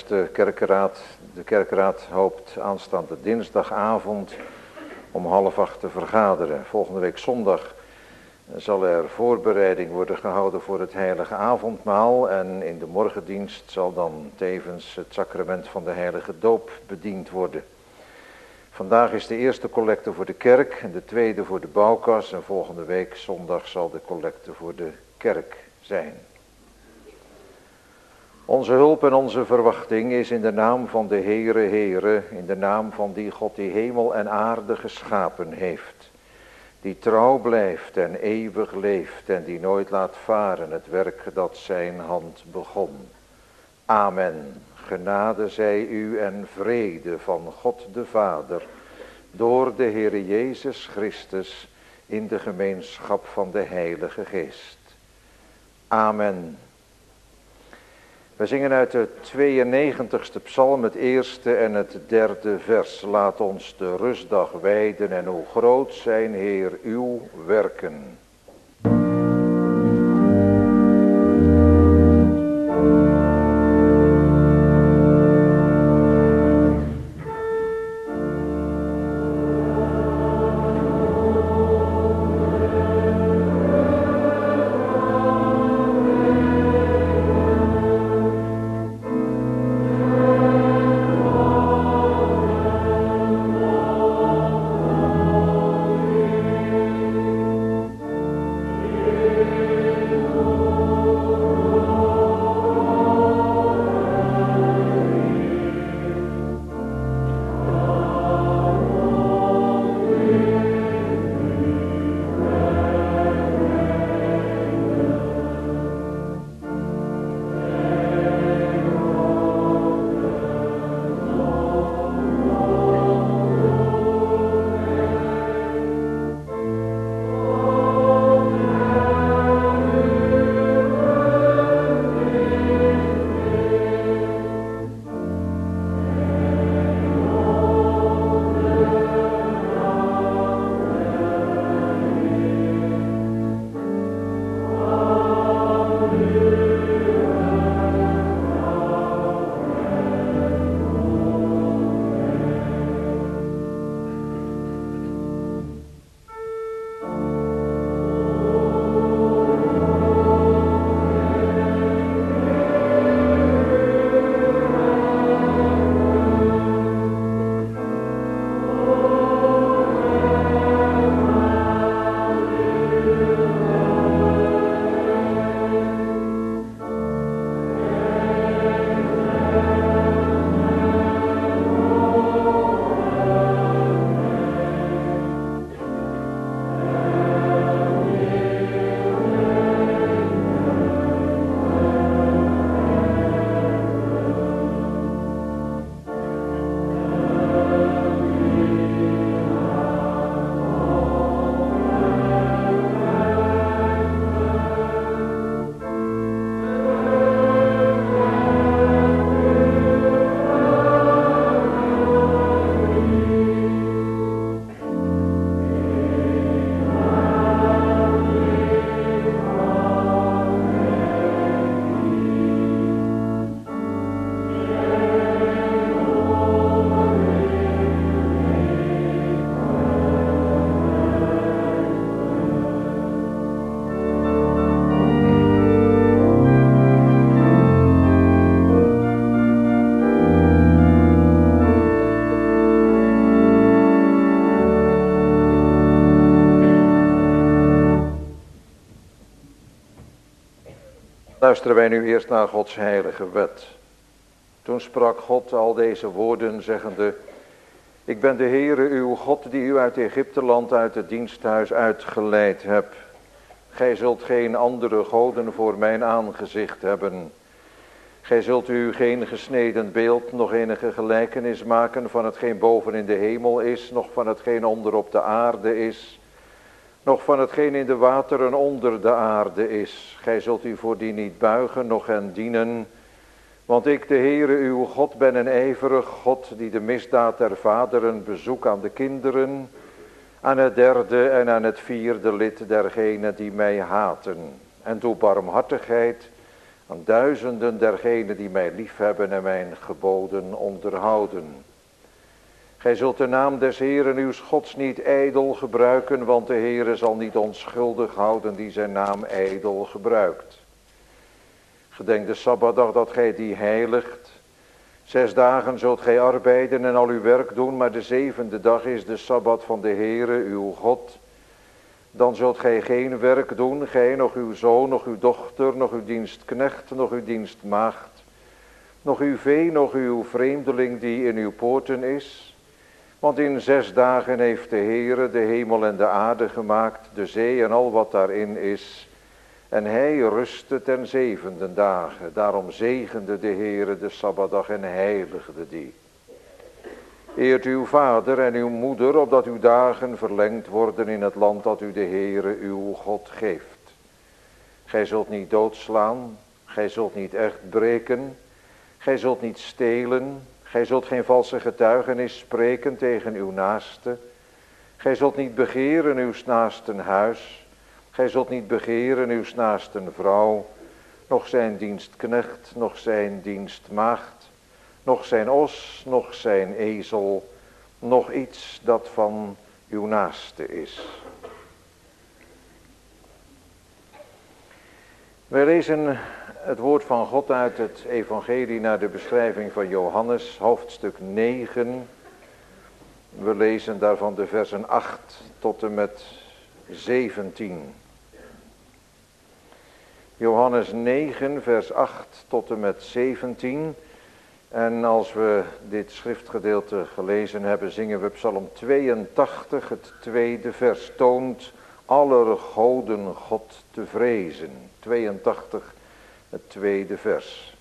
de kerkenraad. De kerkenraad hoopt aanstaande dinsdagavond om 7:30 te vergaderen. Volgende week zondag zal er voorbereiding worden gehouden voor het heilige avondmaal. En in de morgendienst zal dan tevens het sacrament van de heilige doop bediend worden. Vandaag is de eerste collecte voor de kerk en de tweede voor de bouwkas. En volgende week zondag zal de collecte voor de kerk zijn. Onze hulp en onze verwachting is in de naam van de Heere, in de naam van die God die hemel en aarde geschapen heeft. Die trouw blijft en eeuwig leeft en die nooit laat varen het werk dat zijn hand begon. Amen. Genade zij u en vrede van God de Vader, door de Heere Jezus Christus, in de gemeenschap van de Heilige Geest. Amen. We zingen uit de 92ste psalm het eerste en het derde vers. Laat ons de rustdag wijden en hoe groot zijn, Heer, uw werken. Luisteren wij nu eerst naar Gods heilige wet. Toen sprak God al deze woorden, zeggende: Ik ben de Heere uw God, die u uit Egypteland, uit het diensthuis uitgeleid heb. Gij zult geen andere goden voor mijn aangezicht hebben. Gij zult u geen gesneden beeld, nog enige gelijkenis maken van hetgeen boven in de hemel is, nog van hetgeen onder op de aarde is, nog van hetgeen in de wateren onder de aarde is. Gij zult u voor die niet buigen, noch hen dienen. Want ik, de Heere uw God, ben een ijverig God, die de misdaad der vaderen bezoek aan de kinderen, aan het derde en aan het vierde lid dergenen die mij haten. En doe barmhartigheid aan duizenden dergenen die mij liefhebben en mijn geboden onderhouden. Gij zult de naam des Heeren uws Gods niet ijdel gebruiken, want de Heere zal niet onschuldig houden die zijn naam ijdel gebruikt. Gedenk de Sabbatdag dat gij die heiligt. 6 dagen zult gij arbeiden en al uw werk doen, maar de 7e dag is de Sabbat van de Heere, uw God. Dan zult gij geen werk doen, gij, nog uw zoon, nog uw dochter, nog uw dienstknecht, nog uw dienstmaagd, nog uw vee, nog uw vreemdeling die in uw poorten is. Want in 6 dagen heeft de Heere de hemel en de aarde gemaakt, de zee en al wat daarin is. En hij rustte ten 7e dagen. Daarom zegende de Heere de Sabbatdag en heiligde die. Eert uw vader en uw moeder, opdat uw dagen verlengd worden in het land dat u de Heere uw God geeft. Gij zult niet doodslaan, gij zult niet echt breken, gij zult niet stelen, gij zult geen valse getuigenis spreken tegen uw naaste. Gij zult niet begeren uw naasten huis, gij zult niet begeren uw naasten vrouw, noch zijn dienstknecht, noch zijn dienstmaagd, noch zijn os, noch zijn ezel, noch iets dat van uw naaste is. Wij lezen het woord van God uit het evangelie naar de beschrijving van Johannes, hoofdstuk 9. We lezen daarvan de versen 8 tot en met 17. Johannes 9, vers 8 tot en met 17. En als we dit schriftgedeelte gelezen hebben, zingen we Psalm 82, het 2e vers. Toont aller goden God te vrezen. 82, het 2e vers.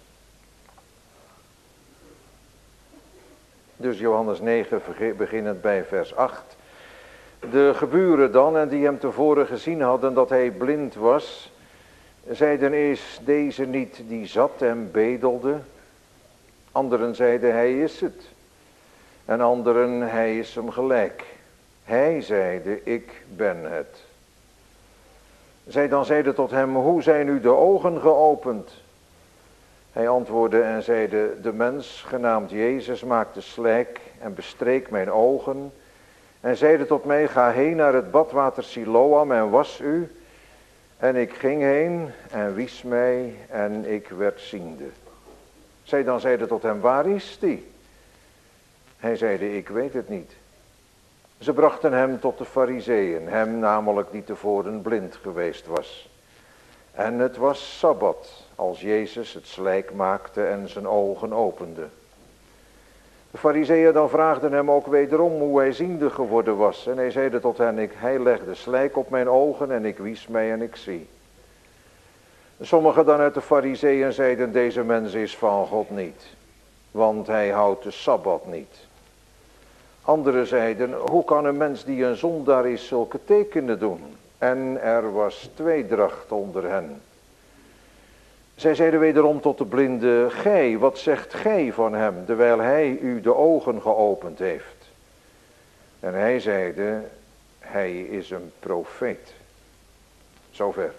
Dus Johannes 9 beginnend bij vers 8. De geburen dan, en die hem tevoren gezien hadden dat hij blind was, zeiden: is deze niet die zat en bedelde? Anderen zeiden: hij is het. En anderen: hij is hem gelijk. Hij zeide: ik ben het. Zij dan zeiden tot hem: hoe zijn u de ogen geopend? Hij antwoordde en zeide: de mens genaamd Jezus maakte slijk en bestreek mijn ogen en zeide tot mij: ga heen naar het badwater Siloam en was u. En ik ging heen en wies mij en ik werd ziende. Zij dan zeiden tot hem: waar is die? Hij zeide: ik weet het niet. Ze brachten hem tot de Farizeeën, hem namelijk die tevoren blind geweest was. En het was Sabbat, als Jezus het slijk maakte en zijn ogen opende. De Farizeeën dan vraagden hem ook wederom hoe hij ziende geworden was. En hij zeide tot hen: hij legde slijk op mijn ogen en ik wies mij en ik zie. Sommigen dan uit de Farizeeën zeiden: deze mens is van God niet, want hij houdt de Sabbat niet. Anderen zeiden: hoe kan een mens die een zondaar is zulke tekenen doen? En er was tweedracht onder hen. Zij zeiden wederom tot de blinde: gij, wat zegt gij van hem, terwijl hij u de ogen geopend heeft? En hij zeide: hij is een profeet. Zover.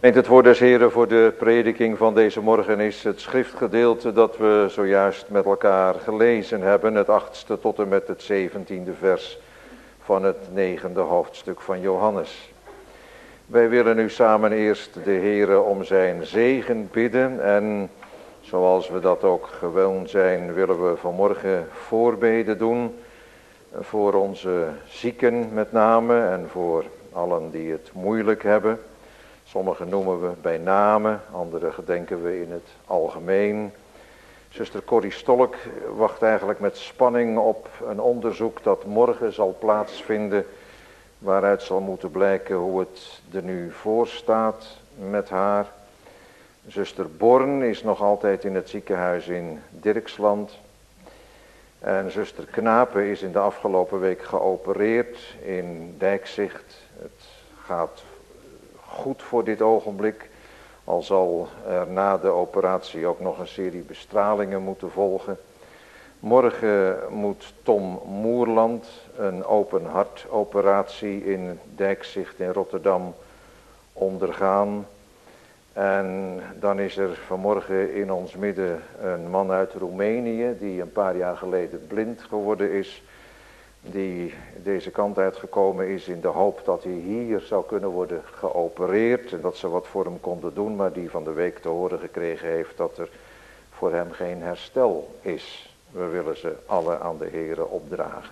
Het woord des Heren voor de prediking van deze morgen is het schriftgedeelte dat we zojuist met elkaar gelezen hebben. Het 8e tot en met het 17e vers van het 9e hoofdstuk van Johannes. Wij willen nu samen eerst de Heren om zijn zegen bidden. En zoals we dat ook gewoon zijn, willen we vanmorgen voorbeden doen. Voor onze zieken met name en voor allen die het moeilijk hebben. Sommigen noemen we bij name, anderen gedenken we in het algemeen. Zuster Corrie Stolk wacht eigenlijk met spanning op een onderzoek dat morgen zal plaatsvinden, waaruit zal moeten blijken hoe het er nu voor staat met haar. Zuster Born is nog altijd in het ziekenhuis in Dirksland. En zuster Knapen is in de afgelopen week geopereerd in Dijkzicht. Het gaat goed voor dit ogenblik, al zal er na de operatie ook nog een serie bestralingen moeten volgen. Morgen moet Tom Moerland een open hartoperatie in Dijkzicht in Rotterdam ondergaan. En dan is er vanmorgen in ons midden een man uit Roemenië die een paar jaar geleden blind geworden is. Die deze kant uitgekomen is in de hoop dat hij hier zou kunnen worden geopereerd. En dat ze wat voor hem konden doen, maar die van de week te horen gekregen heeft dat er voor hem geen herstel is. We willen ze alle aan de Here opdragen.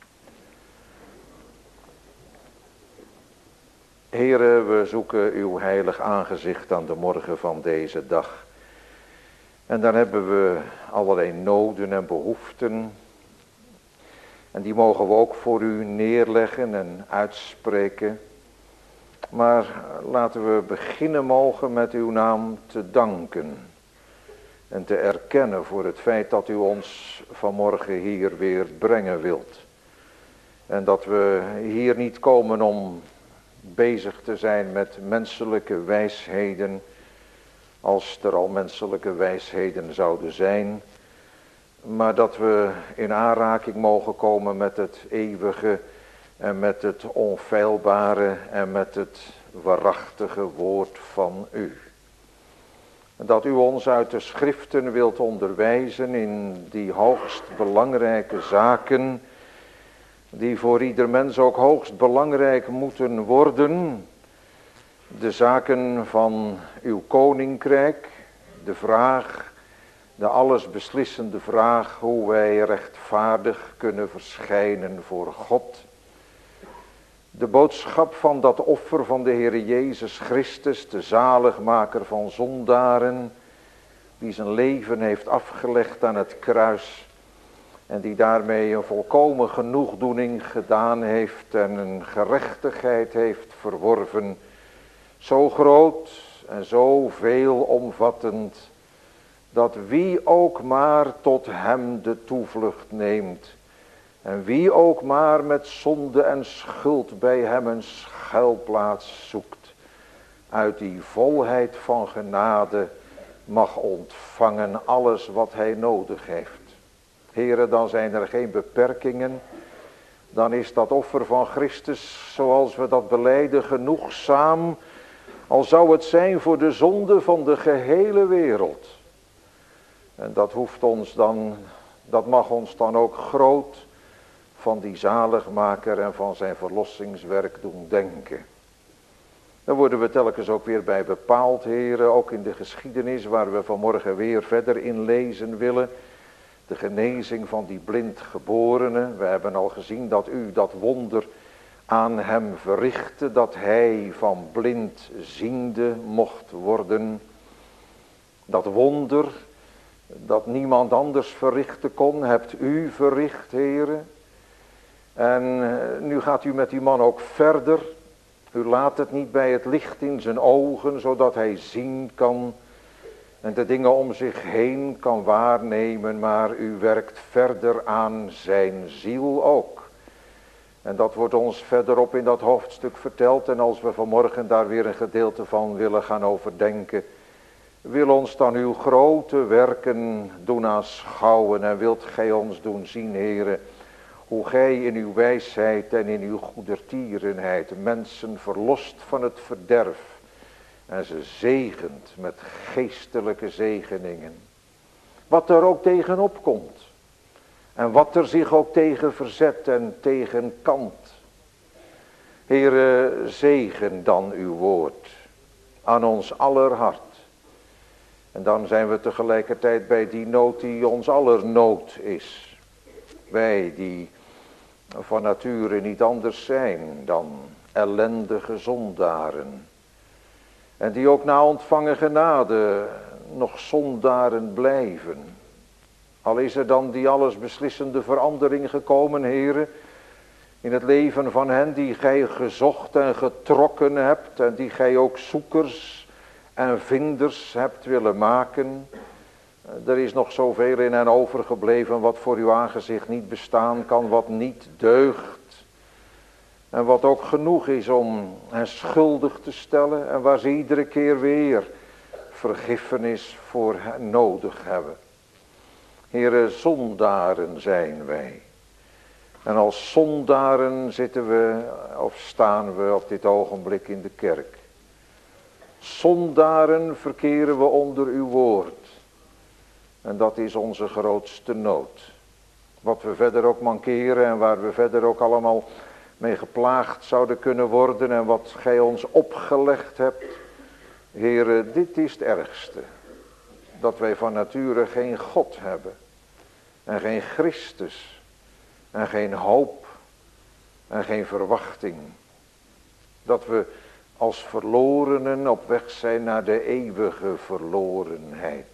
Here, we zoeken uw heilig aangezicht aan de morgen van deze dag. En dan hebben we allerlei noden en behoeften. En die mogen we ook voor u neerleggen en uitspreken. Maar laten we beginnen mogen met uw naam te danken. En te erkennen voor het feit dat u ons vanmorgen hier weer brengen wilt. En dat we hier niet komen om bezig te zijn met menselijke wijsheden. Als er al menselijke wijsheden zouden zijn. Maar dat we in aanraking mogen komen met het eeuwige en met het onfeilbare en met het waarachtige woord van u. Dat u ons uit de schriften wilt onderwijzen in die hoogst belangrijke zaken, die voor ieder mens ook hoogst belangrijk moeten worden. De zaken van uw koninkrijk, de vraag, de allesbeslissende vraag hoe wij rechtvaardig kunnen verschijnen voor God. De boodschap van dat offer van de Heere Jezus Christus, de zaligmaker van zondaren, die zijn leven heeft afgelegd aan het kruis en die daarmee een volkomen genoegdoening gedaan heeft en een gerechtigheid heeft verworven, zo groot en zo veelomvattend, dat wie ook maar tot hem de toevlucht neemt en wie ook maar met zonde en schuld bij hem een schuilplaats zoekt, uit die volheid van genade mag ontvangen alles wat hij nodig heeft. Heren, dan zijn er geen beperkingen, dan is dat offer van Christus, zoals we dat belijden, genoegzaam, al zou het zijn voor de zonde van de gehele wereld. En dat hoeft ons dan, dat mag ons dan ook groot van die zaligmaker en van zijn verlossingswerk doen denken. Daar worden we telkens ook weer bij bepaald, heren, ook in de geschiedenis waar we vanmorgen weer verder in lezen willen. De genezing van die blindgeborene. We hebben al gezien dat u dat wonder aan hem verrichtte, dat hij van blind ziende mocht worden. Dat wonder dat niemand anders verrichten kon, hebt u verricht, heren. En nu gaat u met die man ook verder. U laat het niet bij het licht in zijn ogen, zodat hij zien kan en de dingen om zich heen kan waarnemen, maar u werkt verder aan zijn ziel ook. En dat wordt ons verderop in dat hoofdstuk verteld. En als we vanmorgen daar weer een gedeelte van willen gaan overdenken, wil ons dan uw grote werken doen aanschouwen en wilt gij ons doen zien, heren, hoe gij in uw wijsheid en in uw goedertierenheid mensen verlost van het verderf En ze zegent met geestelijke zegeningen. Wat er ook tegenop komt. En wat er zich ook tegen verzet en tegen kant. Heere, zegen dan uw woord aan ons aller hart. En dan zijn we tegelijkertijd bij die nood die ons aller nood is. Wij die van nature niet anders zijn dan ellendige zondaren. En die ook na ontvangen genade nog zondaren blijven. Al is er dan die alles beslissende verandering gekomen, Heere, in het leven van hen die gij gezocht en getrokken hebt en die gij ook zoekers en vinders hebt willen maken. Er is nog zoveel in hen overgebleven wat voor uw aangezicht niet bestaan kan, wat niet deugt. En wat ook genoeg is om hen schuldig te stellen en waar ze iedere keer weer vergiffenis voor nodig hebben. Heere, zondaren zijn wij. En als zondaren zitten we of staan we op dit ogenblik in de kerk. Zondaren verkeren we onder uw woord. En dat is onze grootste nood. Wat we verder ook mankeren en waar we verder ook allemaal mee geplaagd zouden kunnen worden en wat gij ons opgelegd hebt. Heere, dit is het ergste. Dat wij van nature geen God hebben. En geen Christus. En geen hoop. En geen verwachting. Dat we als verlorenen op weg zijn naar de eeuwige verlorenheid.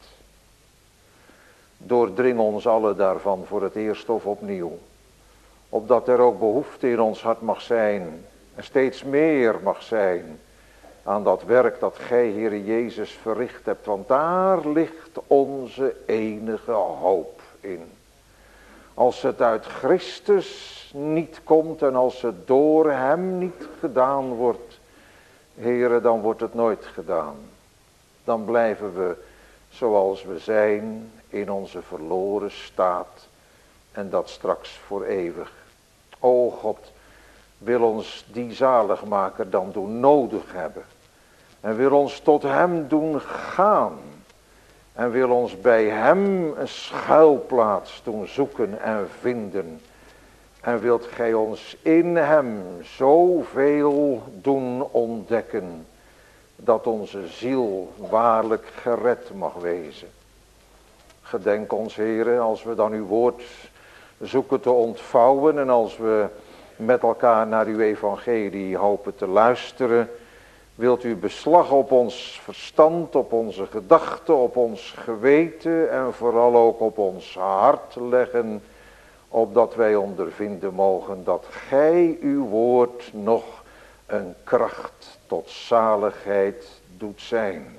Doordring ons alle daarvan voor het eerst of opnieuw. Opdat er ook behoefte in ons hart mag zijn. En steeds meer mag zijn. Aan dat werk dat gij, Heere Jezus, verricht hebt. Want daar ligt onze enige hoop in. Als het uit Christus niet komt en als het door hem niet gedaan wordt. Heere, dan wordt het nooit gedaan. Dan blijven we zoals we zijn in onze verloren staat. En dat straks voor eeuwig. O God, wil ons die zaligmaker dan doen nodig hebben. En wil ons tot hem doen gaan. En wil ons bij hem een schuilplaats doen zoeken en vinden. En wilt gij ons in hem zoveel doen ontdekken. Dat onze ziel waarlijk gered mag wezen. Gedenk ons, Heere, als we dan uw woord zoeken te ontvouwen. En als we met elkaar naar uw evangelie hopen te luisteren. Wilt u beslag op ons verstand, op onze gedachten, op ons geweten en vooral ook op ons hart leggen. Opdat wij ondervinden mogen dat gij uw woord nog een kracht tot zaligheid doet zijn.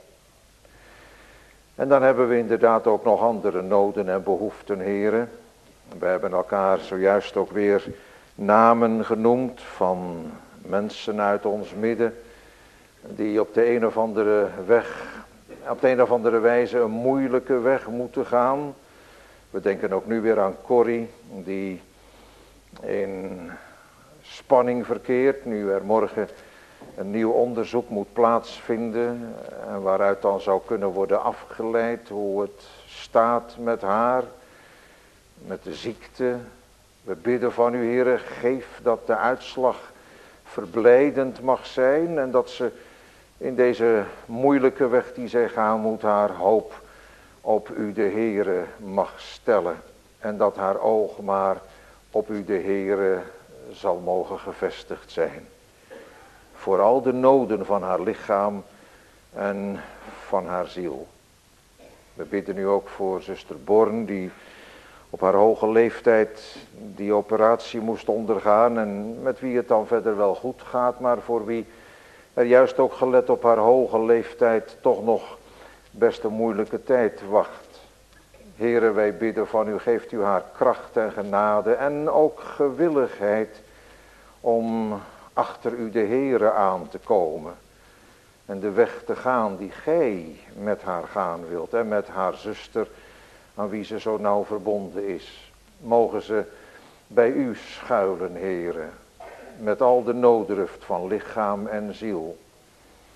En dan hebben we inderdaad ook nog andere noden en behoeften, heren. We hebben elkaar zojuist ook weer namen genoemd van mensen uit ons midden. Die op de een of andere weg, op de een of andere wijze een moeilijke weg moeten gaan. We denken ook nu weer aan Corrie, die in spanning verkeert. Nu er morgen een nieuw onderzoek moet plaatsvinden. En waaruit dan zou kunnen worden afgeleid hoe het staat met haar. Met de ziekte. We bidden van u, Heere, geef dat de uitslag verblijdend mag zijn. En dat ze in deze moeilijke weg die zij gaan moet haar hoop op u de Heere mag stellen. En dat haar oog maar op u de Heere zal mogen gevestigd zijn. Voor al de noden van haar lichaam en van haar ziel. We bidden u ook voor zuster Born die op haar hoge leeftijd die operatie moest ondergaan. En met wie het dan verder wel goed gaat, maar voor wie er juist ook gelet op haar hoge leeftijd toch nog best een moeilijke tijd wacht. Heere, wij bidden van u, geeft u haar kracht en genade en ook gewilligheid om achter u de Heere aan te komen. En de weg te gaan die gij met haar gaan wilt en met haar zuster aan wie ze zo nauw verbonden is. Mogen ze bij u schuilen, Heere, met al de nooddruft van lichaam en ziel.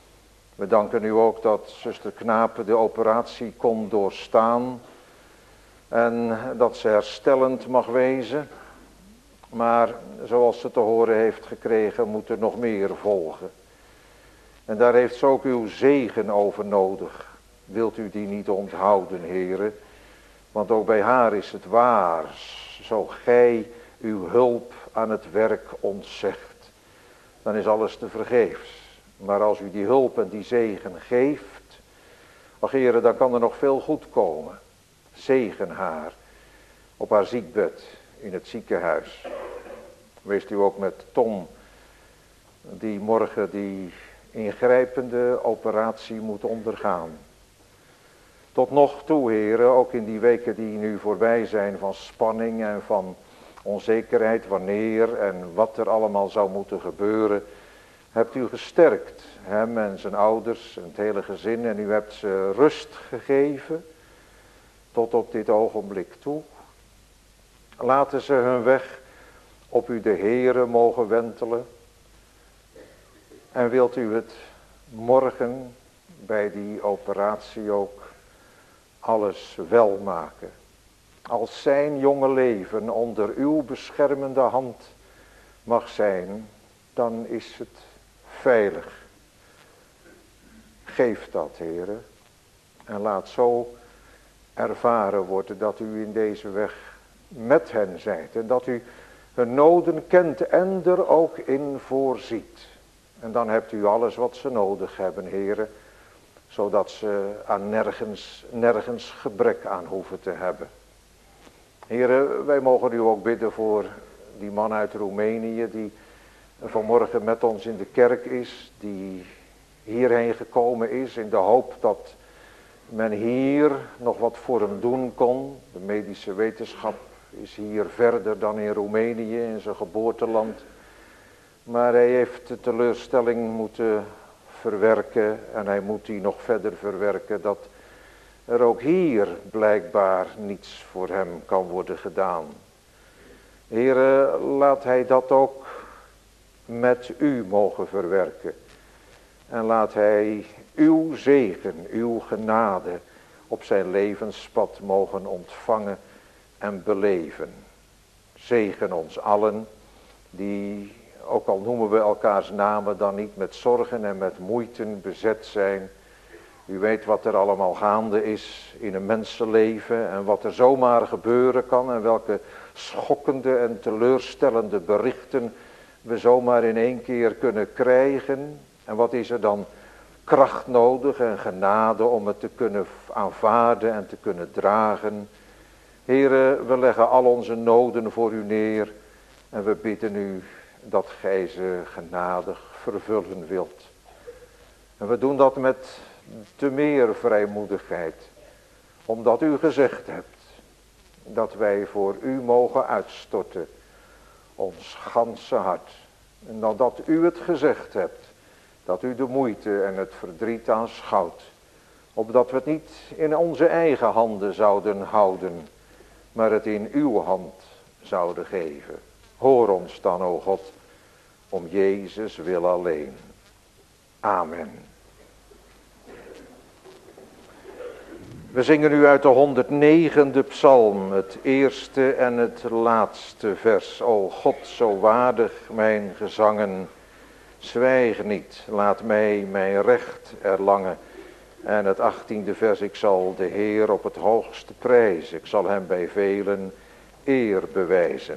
We danken u ook dat zuster Knapen de operatie kon doorstaan en dat ze herstellend mag wezen. Maar zoals ze te horen heeft gekregen, moet er nog meer volgen. En daar heeft ze ook uw zegen over nodig. Wilt u die niet onthouden, Heere? Want ook bij haar is het waar, zo gij uw hulp aan het werk ontzegt, dan is alles te vergeefs. Maar als u die hulp en die zegen geeft, ach Heere, dan kan er nog veel goed komen. Zegen haar op haar ziekbed in het ziekenhuis. Wees u ook met Tom, die morgen die ingrijpende operatie moet ondergaan. Tot nog toe, Heere, ook in die weken die nu voorbij zijn van spanning en van onzekerheid, wanneer en wat er allemaal zou moeten gebeuren, hebt u gesterkt, hem en zijn ouders en het hele gezin, en u hebt ze rust gegeven tot op dit ogenblik toe. Laten ze hun weg op u de Heere mogen wentelen. En wilt u het morgen bij die operatie ook alles wel maken. Als zijn jonge leven onder uw beschermende hand mag zijn, dan is het veilig. Geef dat, Heere. En laat zo ervaren worden dat u in deze weg met hen zijt. En dat u hun noden kent en er ook in voorziet. En dan hebt u alles wat ze nodig hebben, Heere. Zodat ze aan nergens gebrek aan hoeven te hebben. Heere, wij mogen u ook bidden voor die man uit Roemenië die vanmorgen met ons in de kerk is. Die hierheen gekomen is in de hoop dat men hier nog wat voor hem doen kon. De medische wetenschap is hier verder dan in Roemenië, in zijn geboorteland. Maar hij heeft de teleurstelling moeten verwerken en hij moet die nog verder verwerken, dat er ook hier blijkbaar niets voor hem kan worden gedaan. Heere, laat hij dat ook met u mogen verwerken. En laat hij uw zegen, uw genade op zijn levenspad mogen ontvangen en beleven. Zegen ons allen, die, ook al noemen we elkaars namen, dan niet met zorgen en met moeiten bezet zijn. U weet wat er allemaal gaande is in een mensenleven en wat er zomaar gebeuren kan en welke schokkende en teleurstellende berichten we zomaar in één keer kunnen krijgen. En wat is er dan kracht nodig en genade om het te kunnen aanvaarden en te kunnen dragen. Heere, we leggen al onze noden voor u neer en we bidden u dat gij ze genadig vervullen wilt. En we doen dat met te meer vrijmoedigheid, omdat u gezegd hebt dat wij voor u mogen uitstorten ons ganse hart. En dan dat u het gezegd hebt, dat u de moeite en het verdriet aanschouwt, opdat we het niet in onze eigen handen zouden houden, maar het in uw hand zouden geven. Hoor ons dan, o God, om Jezus wil alleen. Amen. We zingen nu uit de 109e psalm, het eerste en het laatste vers. O God, zo waardig mijn gezangen, zwijg niet, laat mij mijn recht erlangen. En het 18e vers, ik zal de Heer op het hoogste prijzen, ik zal hem bij velen eer bewijzen.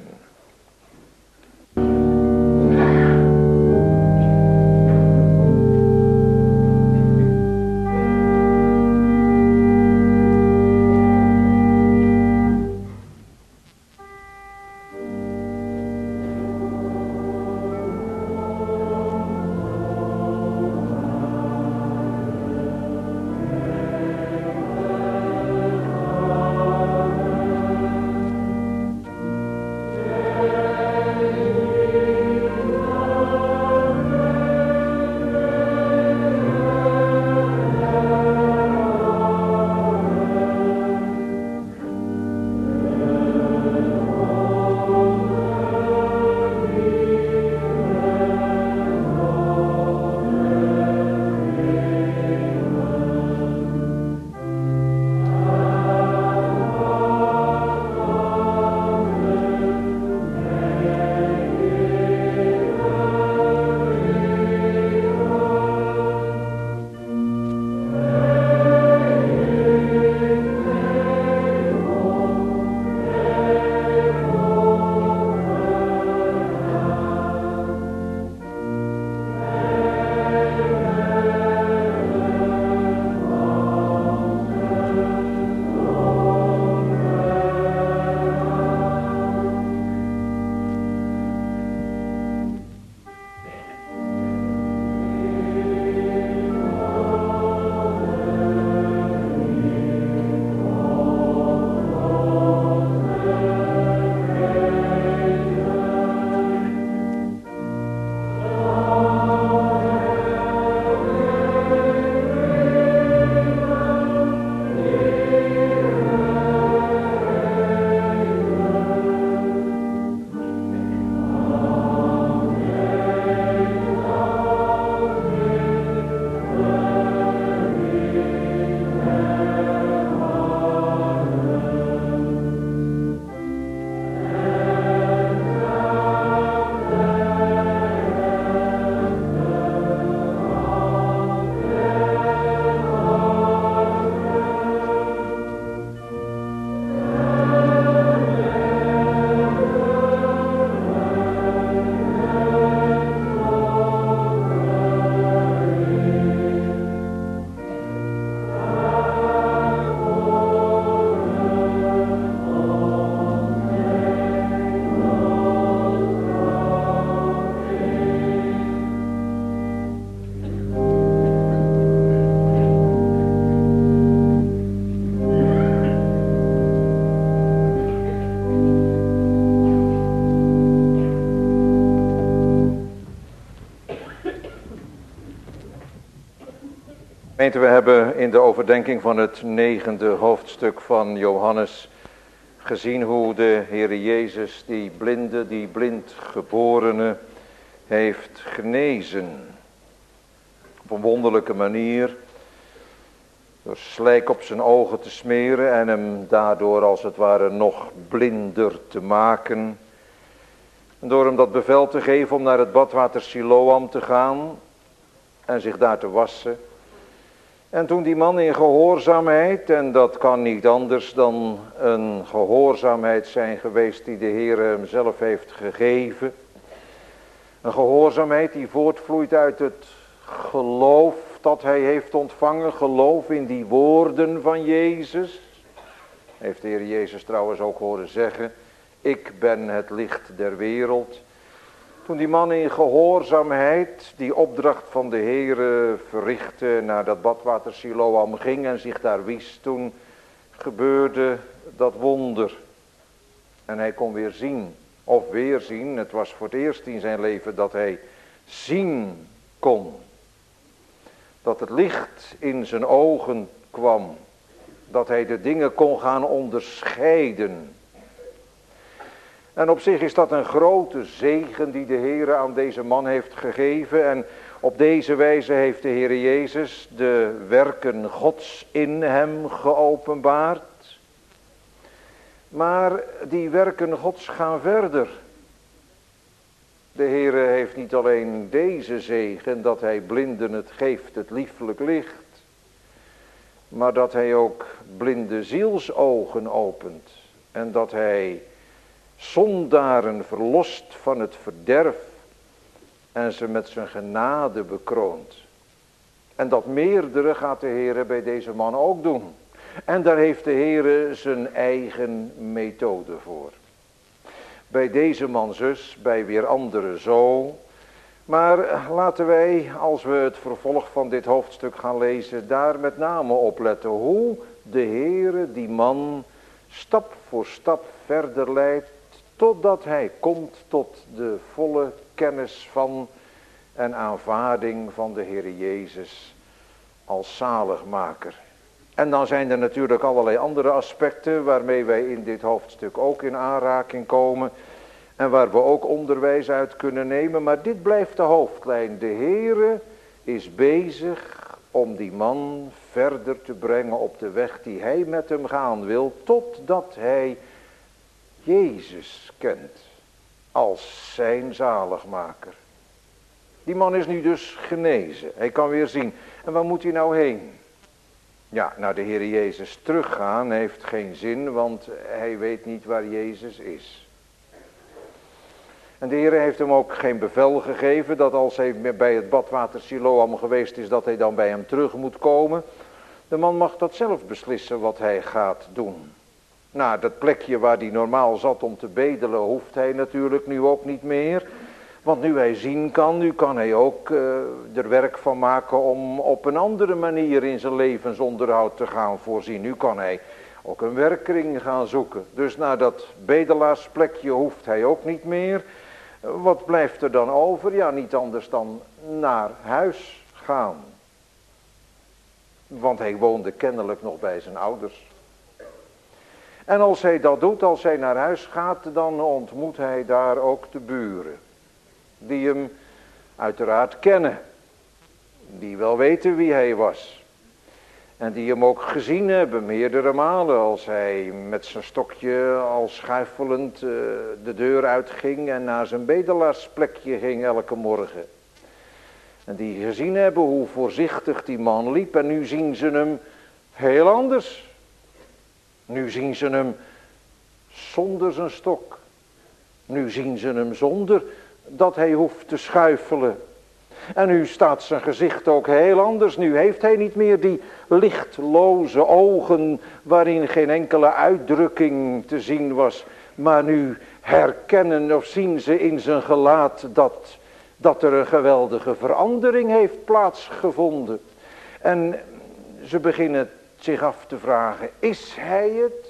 We hebben in de overdenking van het 9e hoofdstuk van Johannes gezien hoe de Heere Jezus die blindgeborene heeft genezen. Op een wonderlijke manier, door slijk op zijn ogen te smeren en hem daardoor als het ware nog blinder te maken. En door hem dat bevel te geven om naar het badwater Siloam te gaan en zich daar te wassen. En toen die man in gehoorzaamheid, en dat kan niet anders dan een gehoorzaamheid zijn geweest die de Heer hem zelf heeft gegeven. Een gehoorzaamheid die voortvloeit uit het geloof dat hij heeft ontvangen, geloof in die woorden van Jezus. Heeft de Heer Jezus trouwens ook horen zeggen, ik ben het licht der wereld. Toen die man in gehoorzaamheid die opdracht van de Heere verrichtte, naar dat badwater Siloam ging en zich daar wies, toen gebeurde dat wonder. En hij kon weer zien, of weer zien, het was voor het eerst in zijn leven dat hij zien kon. Dat het licht in zijn ogen kwam, dat hij de dingen kon gaan onderscheiden. En op zich is dat een grote zegen die de Heere aan deze man heeft gegeven. En op deze wijze heeft de Heere Jezus de werken Gods in hem geopenbaard. Maar die werken Gods gaan verder. De Heere heeft niet alleen deze zegen, dat hij blinden het geeft, het lieflijk licht. Maar dat hij ook blinde zielsogen opent. En dat hij zondaren verlost van het verderf en ze met zijn genade bekroont. En dat meerdere gaat de Heere bij deze man ook doen. En daar heeft de Heere zijn eigen methode voor. Bij deze man zus, bij weer anderen zo. Maar laten wij, als we het vervolg van dit hoofdstuk gaan lezen, daar met name op letten hoe de Heere die man stap voor stap verder leidt, totdat hij komt tot de volle kennis van en aanvaarding van de Heere Jezus als zaligmaker. En dan zijn er natuurlijk allerlei andere aspecten waarmee wij in dit hoofdstuk ook in aanraking komen. En waar we ook onderwijs uit kunnen nemen. Maar dit blijft de hoofdlijn. De Heere is bezig om die man verder te brengen op de weg die hij met hem gaan wil. Totdat hij Jezus kent als zijn zaligmaker. Die man is nu dus genezen. Hij kan weer zien. En waar moet hij nou heen? Ja, naar de Heer Jezus teruggaan heeft geen zin, want hij weet niet waar Jezus is. En de Heer heeft hem ook geen bevel gegeven dat als hij bij het badwater Siloam geweest is, dat hij dan bij hem terug moet komen. De man mag dat zelf beslissen wat hij gaat doen. Nou, dat plekje waar hij normaal zat om te bedelen, hoeft hij natuurlijk nu ook niet meer. Want nu hij zien kan, nu kan hij ook er werk van maken om op een andere manier in zijn levensonderhoud te gaan voorzien. Nu kan hij ook een werkkring gaan zoeken. Dus naar dat bedelaarsplekje hoeft hij ook niet meer. Wat blijft er dan over? Ja, niet anders dan naar huis gaan. Want hij woonde kennelijk nog bij zijn ouders. En als hij dat doet, als hij naar huis gaat, dan ontmoet hij daar ook de buren. Die hem uiteraard kennen. Die wel weten wie hij was. En die hem ook gezien hebben meerdere malen als hij met zijn stokje al schuifelend de deur uitging en naar zijn bedelaarsplekje ging elke morgen. En die gezien hebben hoe voorzichtig die man liep en nu zien ze hem heel anders. Nu zien ze hem zonder zijn stok. Nu zien ze hem zonder dat hij hoeft te schuifelen. En nu staat zijn gezicht ook heel anders. Nu heeft hij niet meer die lichtloze ogen waarin geen enkele uitdrukking te zien was. Maar nu herkennen of zien ze in zijn gelaat dat er een geweldige verandering heeft plaatsgevonden. En ze beginnen zich af te vragen, is hij het?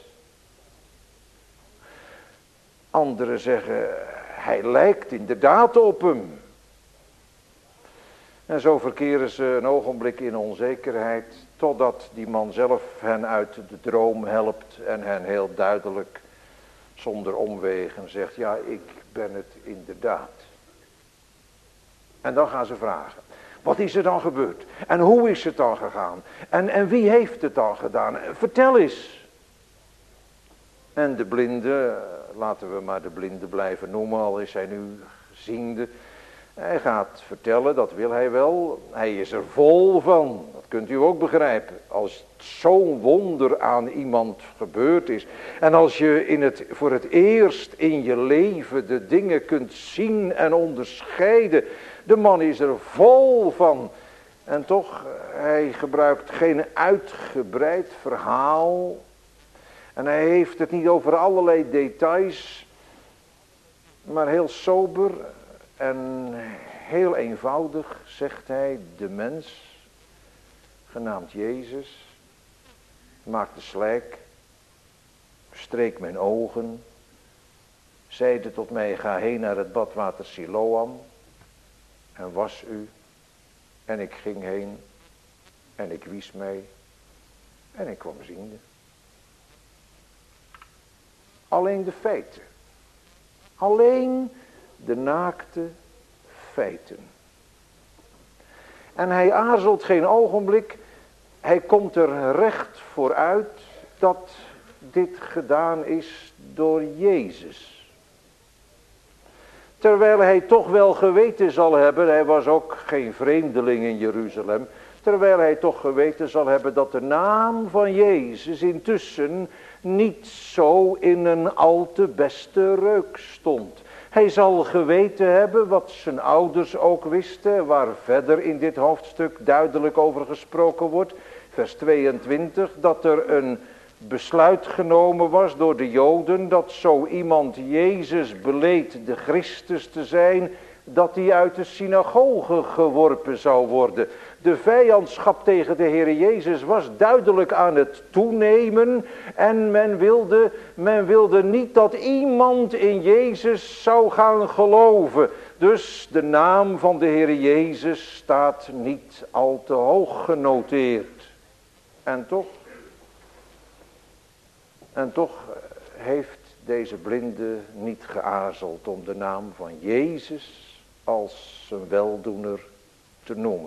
Anderen zeggen, hij lijkt inderdaad op hem. En zo verkeren ze een ogenblik in onzekerheid, totdat die man zelf hen uit de droom helpt en hen heel duidelijk, zonder omwegen, zegt, ja, ik ben het inderdaad. En dan gaan ze vragen, wat is er dan gebeurd? En hoe is het dan gegaan? En wie heeft het dan gedaan? Vertel eens. En de blinde, laten we maar de blinde blijven noemen, al is hij nu ziende. Hij gaat vertellen, dat wil hij wel. Hij is er vol van. Dat kunt u ook begrijpen. Als zo'n wonder aan iemand gebeurd is. En als je voor het eerst in je leven de dingen kunt zien en onderscheiden. De man is er vol van. En toch, hij gebruikt geen uitgebreid verhaal. En hij heeft het niet over allerlei details. Maar heel sober en heel eenvoudig zegt hij, de mens, genaamd Jezus, maakte slijk, streek mijn ogen, zeide tot mij, ga heen naar het badwater Siloam en was u. En ik ging heen en ik wies mij en ik kwam ziende. Alleen de feiten. Alleen de naakte feiten. En hij aarzelt geen ogenblik. Hij komt er recht vooruit dat dit gedaan is door Jezus. Terwijl hij toch wel geweten zal hebben, hij was ook geen vreemdeling in Jeruzalem. Terwijl hij toch geweten zal hebben dat de naam van Jezus intussen niet zo in een al te beste reuk stond. Hij zal geweten hebben, wat zijn ouders ook wisten, waar verder in dit hoofdstuk duidelijk over gesproken wordt. Vers 22, dat er een besluit genomen was door de Joden, dat zo iemand Jezus beleed de Christus te zijn, dat hij uit de synagoge geworpen zou worden. De vijandschap tegen de Heer Jezus was duidelijk aan het toenemen. En men wilde niet dat iemand in Jezus zou gaan geloven. Dus de naam van de Heer Jezus staat niet al te hoog genoteerd. En toch heeft deze blinde niet geaarzeld om de naam van Jezus als zijn weldoener te noemen.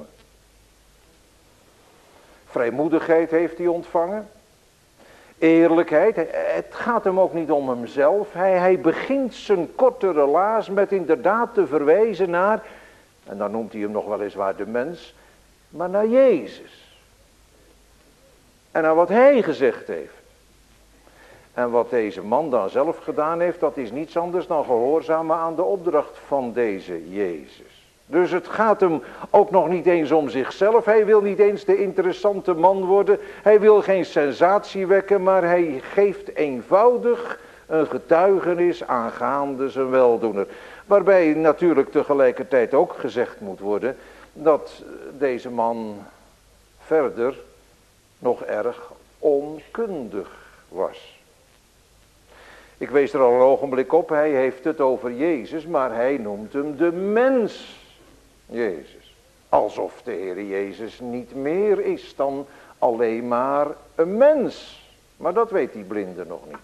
Vrijmoedigheid heeft hij ontvangen. Eerlijkheid. Het gaat hem ook niet om hemzelf. Hij begint zijn korte relaas met inderdaad te verwijzen naar, en dan noemt hij hem nog weliswaar de mens, maar naar Jezus. En naar wat hij gezegd heeft. En wat deze man dan zelf gedaan heeft, dat is niets anders dan gehoorzamen aan de opdracht van deze Jezus. Dus het gaat hem ook nog niet eens om zichzelf. Hij wil niet eens de interessante man worden. Hij wil geen sensatie wekken, maar hij geeft eenvoudig een getuigenis aangaande zijn weldoener. Waarbij natuurlijk tegelijkertijd ook gezegd moet worden dat deze man verder nog erg onkundig was. Ik wees er al een ogenblik op, hij heeft het over Jezus, maar hij noemt hem de mens Jezus. Alsof de Heer Jezus niet meer is dan alleen maar een mens. Maar dat weet die blinde nog niet.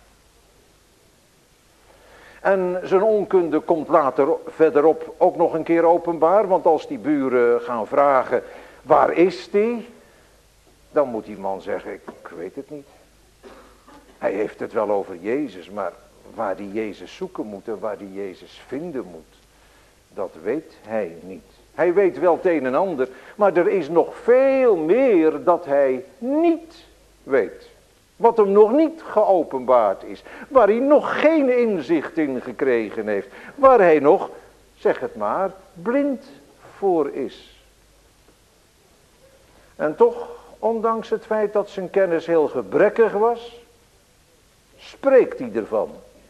En zijn onkunde komt later verderop ook nog een keer openbaar, want als die buren gaan vragen, waar is die? Dan moet die man zeggen, ik weet het niet. Hij heeft het wel over Jezus, maar waar die Jezus zoeken moet en waar die Jezus vinden moet, dat weet hij niet. Hij weet wel het een en ander, maar er is nog veel meer dat hij niet weet. Wat hem nog niet geopenbaard is, waar hij nog geen inzicht in gekregen heeft, waar hij nog, zeg het maar, blind voor is. En toch, ondanks het feit dat zijn kennis heel gebrekkig was, spreekt hij ervan.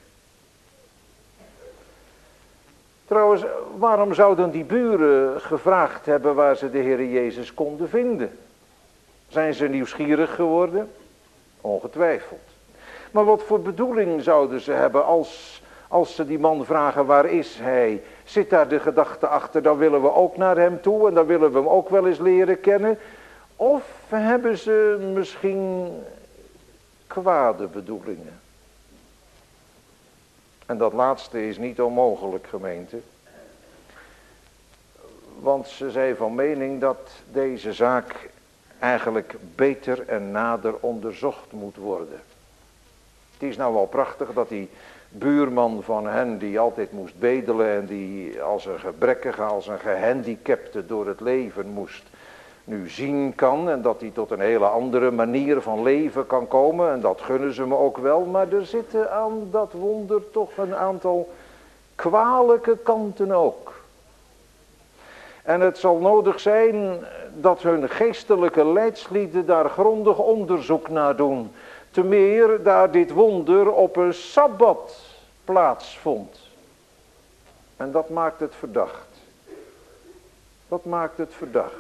Trouwens, waarom zouden die buren gevraagd hebben waar ze de Heer Jezus konden vinden? Zijn ze nieuwsgierig geworden? Ongetwijfeld. Maar wat voor bedoeling zouden ze hebben als Als ze die man vragen, waar is hij? Zit daar de gedachte achter, dan willen we ook naar hem toe en dan willen we hem ook wel eens leren kennen. Of hebben ze misschien kwade bedoelingen? En dat laatste is niet onmogelijk, gemeente. Want ze zijn van mening dat deze zaak eigenlijk beter en nader onderzocht moet worden. Het is nou wel prachtig dat die buurman van hen, die altijd moest bedelen en die als een gebrekkige, als een gehandicapte door het leven moest, nu zien kan en dat hij tot een hele andere manier van leven kan komen. En dat gunnen ze me ook wel, maar er zitten aan dat wonder toch een aantal kwalijke kanten ook. En het zal nodig zijn dat hun geestelijke leidslieden daar grondig onderzoek naar doen. Te meer daar dit wonder op een sabbat plaatsvond. En dat maakt het verdacht. Dat maakt het verdacht.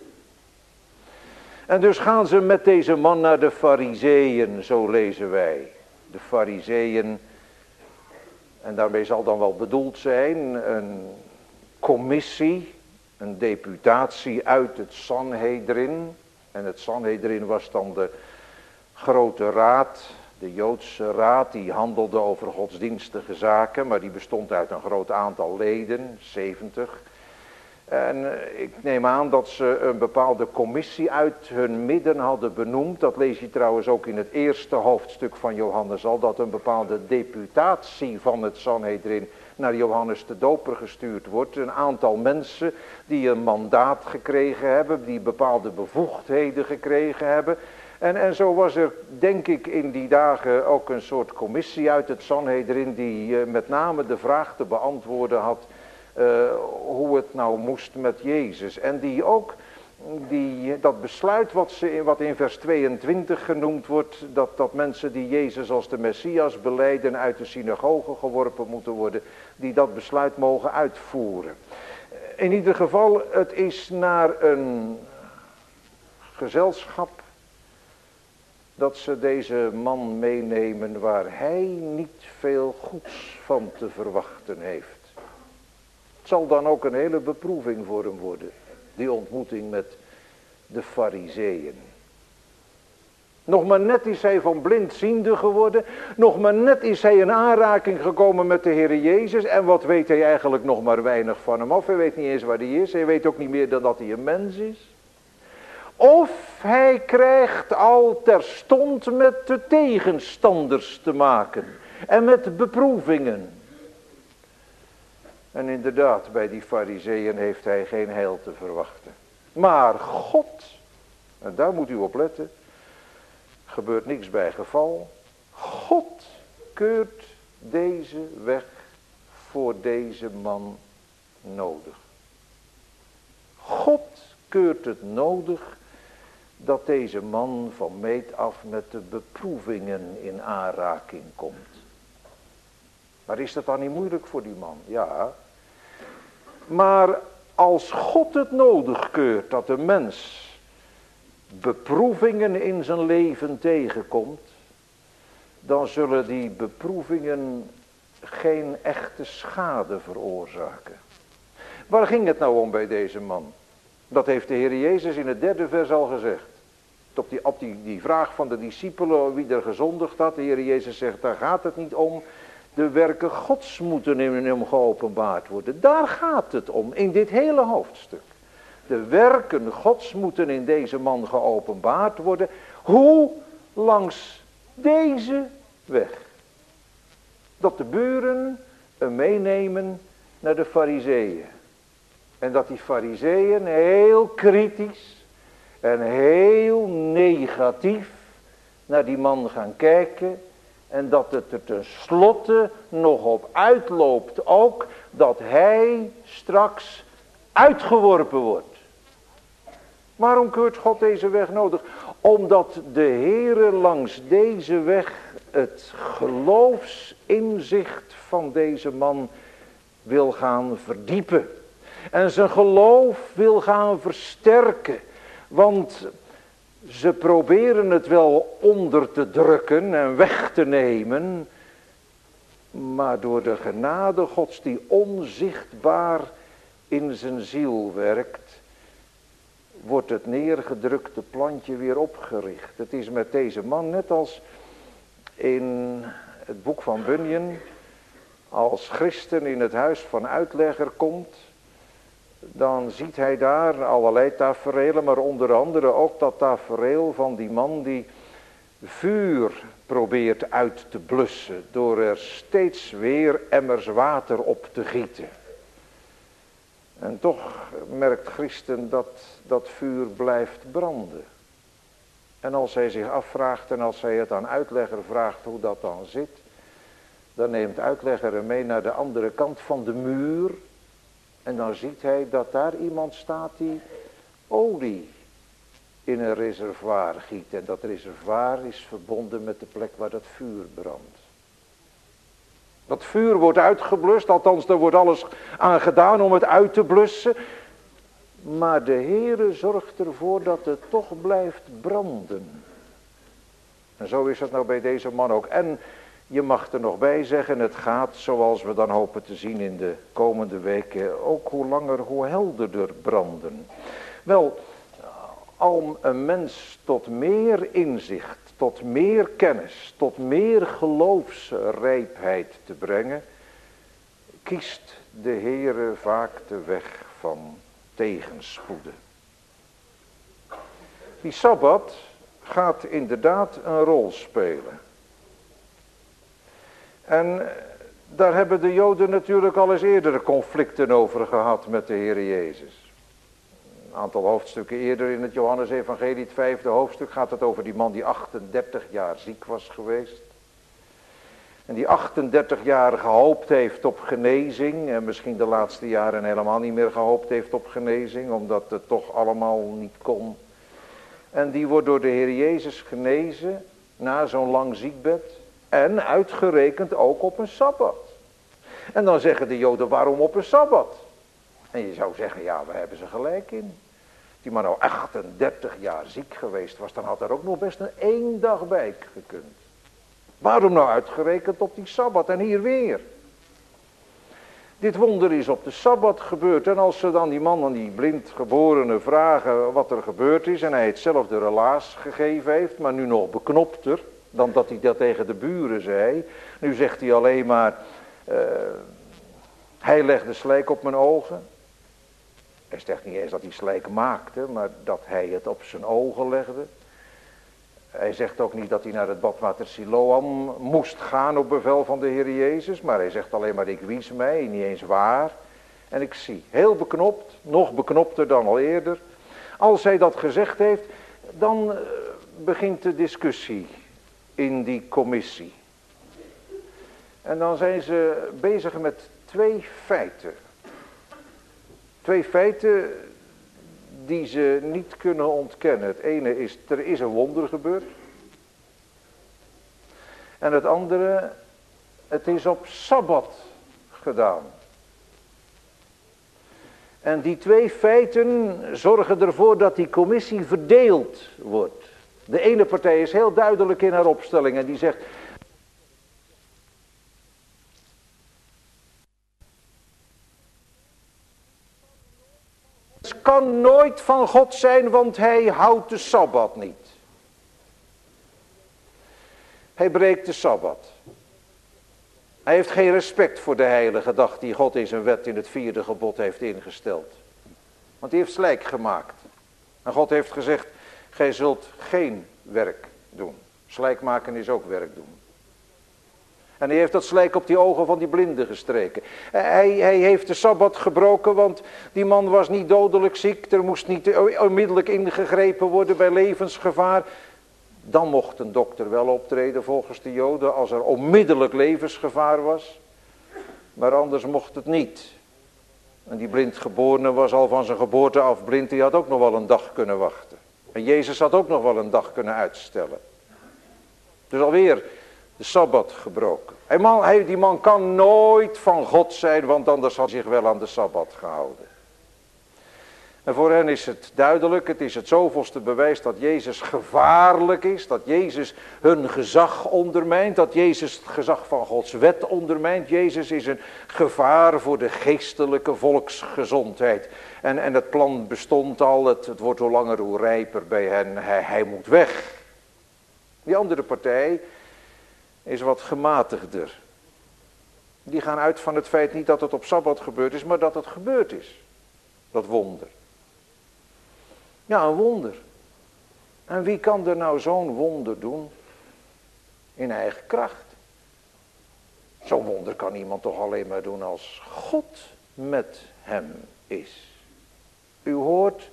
En dus gaan ze met deze man naar de Farizeeën, zo lezen wij. De Farizeeën, en daarmee zal dan wel bedoeld zijn een commissie, een deputatie uit het Sanhedrin. En het Sanhedrin was dan de grote raad, de Joodse raad, die handelde over godsdienstige zaken, maar die bestond uit een groot aantal leden, 70. En ik neem aan dat ze een bepaalde commissie uit hun midden hadden benoemd. Dat lees je trouwens ook in het eerste hoofdstuk van Johannes al, dat een bepaalde deputatie van het Sanhedrin naar Johannes de Doper gestuurd wordt. Een aantal mensen die een mandaat gekregen hebben, die bepaalde bevoegdheden gekregen hebben. En zo was er, denk ik, in die dagen ook een soort commissie uit het Sanhedrin die met name de vraag te beantwoorden had hoe het nou moest met Jezus. En die ook dat besluit wat in vers 22 genoemd wordt, dat mensen die Jezus als de Messias belijden uit de synagoge geworpen moeten worden, die dat besluit mogen uitvoeren. In ieder geval, het is naar een gezelschap dat ze deze man meenemen waar hij niet veel goeds van te verwachten heeft. Het zal dan ook een hele beproeving voor hem worden, die ontmoeting met de Farizeeën. Nog maar net is hij van blindziende geworden, nog maar net is hij in aanraking gekomen met de Heer Jezus. En wat weet hij eigenlijk nog maar weinig van hem af, hij weet niet eens waar hij is, hij weet ook niet meer dan dat hij een mens is. Of hij krijgt al terstond met de tegenstanders te maken en met beproevingen. En inderdaad, bij die Farizeeën heeft hij geen heil te verwachten. Maar God, en daar moet u op letten, gebeurt niks bij geval. God keurt deze weg voor deze man nodig. God keurt het nodig dat deze man van meet af met de beproevingen in aanraking komt. Maar is dat dan niet moeilijk voor die man? Ja. Maar als God het nodig keurt dat een mens beproevingen in zijn leven tegenkomt, dan zullen die beproevingen geen echte schade veroorzaken. Waar ging het nou om bij deze man? Dat heeft de Heer Jezus in het 3e vers al gezegd. Op die vraag van de discipelen wie er gezondigd had, de Heer Jezus zegt, daar gaat het niet om. De werken Gods moeten in hem geopenbaard worden. Daar gaat het om, in dit hele hoofdstuk. De werken Gods moeten in deze man geopenbaard worden. Hoe? Langs deze weg. Dat de buren hem meenemen naar de Farizeeën. En dat die Farizeeën heel kritisch en heel negatief naar die man gaan kijken. En dat het er tenslotte nog op uitloopt ook dat hij straks uitgeworpen wordt. Waarom keurt God deze weg nodig? Omdat de Heere langs deze weg het geloofsinzicht van deze man wil gaan verdiepen. En zijn geloof wil gaan versterken. Want ze proberen het wel onder te drukken en weg te nemen. maar door de genade Gods die onzichtbaar in zijn ziel werkt, wordt het neergedrukte plantje weer opgericht. Het is met deze man net als in het boek van Bunyan, als christen in het huis van uitlegger komt, dan ziet hij daar allerlei taferelen, maar onder andere ook dat tafereel van die man die vuur probeert uit te blussen door er steeds weer emmers water op te gieten. En toch merkt Christen dat dat vuur blijft branden. En als hij zich afvraagt en als hij het aan uitlegger vraagt hoe dat dan zit, dan neemt uitlegger hem mee naar de andere kant van de muur. En dan ziet hij dat daar iemand staat die olie in een reservoir giet. En dat reservoir is verbonden met de plek waar dat vuur brandt. Dat vuur wordt uitgeblust, althans er wordt alles aan gedaan om het uit te blussen. Maar de Heere zorgt ervoor dat het toch blijft branden. En zo is het nou bij deze man ook. En je mag er nog bij zeggen, het gaat zoals we dan hopen te zien in de komende weken ook hoe langer hoe helderder branden. Wel, om een mens tot meer inzicht, tot meer kennis, tot meer geloofsrijpheid te brengen, kiest de Heere vaak de weg van tegenspoeden. Die Sabbat gaat inderdaad een rol spelen. En daar hebben de Joden natuurlijk al eens eerder conflicten over gehad met de Heer Jezus. Een aantal hoofdstukken eerder in het Johannesevangelie, het 5e hoofdstuk, gaat het over die man die 38 jaar ziek was geweest. En die 38 jaar gehoopt heeft op genezing en misschien de laatste jaren helemaal niet meer gehoopt heeft op genezing, omdat het toch allemaal niet kon. En die wordt door de Heer Jezus genezen na zo'n lang ziekbed en uitgerekend ook op een Sabbat. En dan zeggen de Joden, waarom op een Sabbat? En je zou zeggen, ja, waar hebben ze gelijk in? Die man nou 38 jaar ziek geweest was, dan had er ook nog best een 1 dag bij gekund. Waarom nou uitgerekend op die Sabbat en hier weer? Dit wonder is op de Sabbat gebeurd. En als ze dan die man aan die blindgeborene vragen wat er gebeurd is, en hij hetzelfde relaas gegeven heeft, maar nu nog beknopter dan dat hij dat tegen de buren zei. Nu zegt hij alleen maar, hij legde slijk op mijn ogen. Hij zegt niet eens dat hij slijk maakte, maar dat hij het op zijn ogen legde. Hij zegt ook niet dat hij naar het badwater Siloam moest gaan op bevel van de Heer Jezus. Maar hij zegt alleen maar, ik wies mij, niet eens waar. En ik zie, heel beknopt, nog beknopter dan al eerder. Als hij dat gezegd heeft, dan begint de discussie in die commissie. En dan zijn ze bezig met 2 feiten. 2 feiten die ze niet kunnen ontkennen. Het ene is, er is een wonder gebeurd. En het andere, het is op Sabbat gedaan. En die 2 feiten zorgen ervoor dat die commissie verdeeld wordt. De ene partij is heel duidelijk in haar opstelling en die zegt, het kan nooit van God zijn, want hij houdt de Sabbat niet. Hij breekt de Sabbat. Hij heeft geen respect voor de heilige dag die God in zijn wet in het 4e gebod heeft ingesteld. Want hij heeft slijk gemaakt. En God heeft gezegd, gij zult geen werk doen. Slijk maken is ook werk doen. En hij heeft dat slijk op die ogen van die blinden gestreken. Hij heeft de Sabbat gebroken, want die man was niet dodelijk ziek. Er moest niet onmiddellijk ingegrepen worden bij levensgevaar. Dan mocht een dokter wel optreden volgens de Joden als er onmiddellijk levensgevaar was. Maar anders mocht het niet. En die blindgeborene was al van zijn geboorte af blind. Die had ook nog wel een dag kunnen wachten. En Jezus had ook nog wel een dag kunnen uitstellen. Dus alweer de Sabbat gebroken. Die man kan nooit van God zijn, want anders had hij zich wel aan de Sabbat gehouden. En voor hen is het duidelijk, het is het zoveelste bewijs dat Jezus gevaarlijk is, dat Jezus hun gezag ondermijnt, dat Jezus het gezag van Gods wet ondermijnt. Jezus is een gevaar voor de geestelijke volksgezondheid. En het plan bestond al, het wordt hoe langer hoe rijper bij hen, hij moet weg. Die andere partij is wat gematigder. Die gaan uit van het feit niet dat het op Sabbat gebeurd is, maar dat het gebeurd is. Dat wonder. Ja, een wonder. En wie kan er nou zo'n wonder doen in eigen kracht? Zo'n wonder kan iemand toch alleen maar doen als God met hem is. U hoort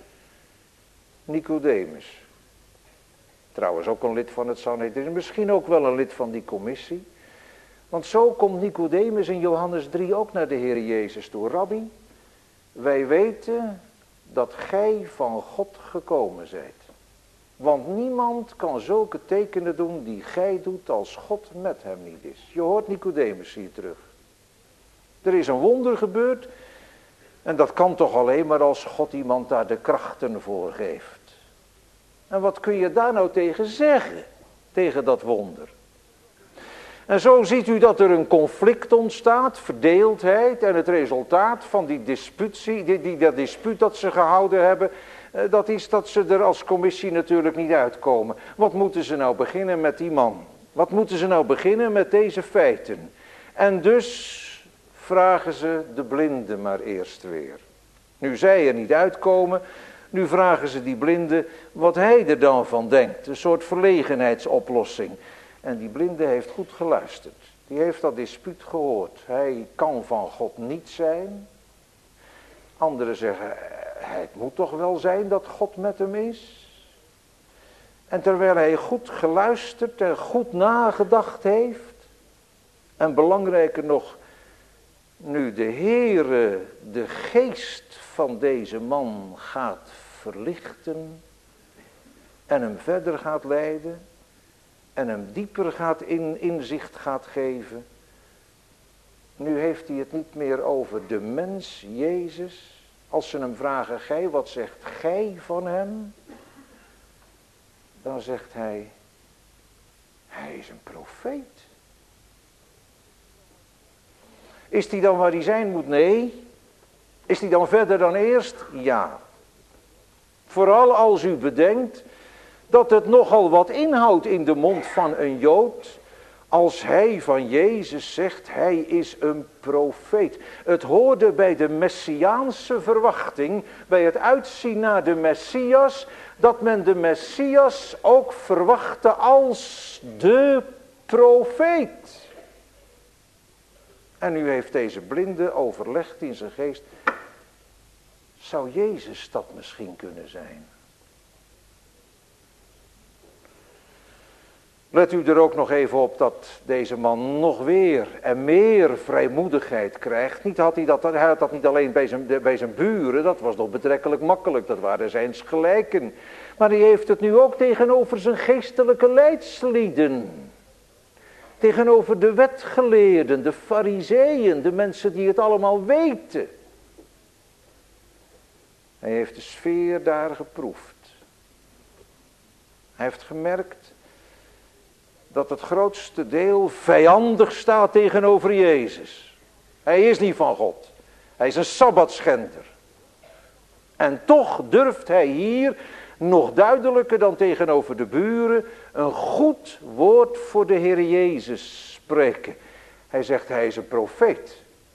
Nicodemus. Trouwens ook een lid van het Sanhedrin, misschien ook wel een lid van die commissie. Want zo komt Nicodemus in Johannes 3 ook naar de Heer Jezus toe. Rabbi, wij weten dat gij van God gekomen zijt. Want niemand kan zulke tekenen doen die gij doet als God met hem niet is. Je hoort Nicodemus hier terug. Er is een wonder gebeurd en dat kan toch alleen maar als God iemand daar de krachten voor geeft. En wat kun je daar nou tegen zeggen, tegen dat wonder? En zo ziet u dat er een conflict ontstaat, verdeeldheid, en het resultaat van die disputie, dat dispuut dat ze gehouden hebben, dat is dat ze er als commissie natuurlijk niet uitkomen. Wat moeten ze nou beginnen met die man? Wat moeten ze nou beginnen met deze feiten? En dus vragen ze de blinde maar eerst weer. Nu zij er niet uitkomen, nu vragen ze die blinde wat hij er dan van denkt. Een soort verlegenheidsoplossing. En die blinde heeft goed geluisterd. Die heeft dat dispuut gehoord. Hij kan van God niet zijn. Anderen zeggen, het moet toch wel zijn dat God met hem is. En terwijl hij goed geluisterd en goed nagedacht heeft. En belangrijker nog, nu de Heere de geest van deze man gaat verlichten. En hem verder gaat leiden. En hem dieper inzicht gaat geven. Nu heeft hij het niet meer over de mens, Jezus. Als ze hem vragen, gij, wat zegt gij van hem? Dan zegt hij is een profeet. Is hij dan waar hij zijn moet? Nee. Is hij dan verder dan eerst? Ja. Vooral als u bedenkt dat het nogal wat inhoudt in de mond van een Jood, als hij van Jezus zegt, hij is een profeet. Het hoorde bij de messiaanse verwachting, bij het uitzien naar de Messias, dat men de Messias ook verwachtte als de profeet. En nu heeft deze blinde overlegd in zijn geest, zou Jezus dat misschien kunnen zijn? Let u er ook nog even op dat deze man nog weer en meer vrijmoedigheid krijgt. Hij had dat niet alleen bij zijn buren, dat was nog betrekkelijk makkelijk, dat waren zijns gelijken. Maar hij heeft het nu ook tegenover zijn geestelijke leidslieden. Tegenover de wetgeleerden, de farizeeën, de mensen die het allemaal weten. Hij heeft de sfeer daar geproefd. Hij heeft gemerkt dat het grootste deel vijandig staat tegenover Jezus. Hij is niet van God. Hij is een sabbatschender. En toch durft hij hier nog duidelijker dan tegenover de buren een goed woord voor de Heer Jezus spreken. Hij zegt, hij is een profeet.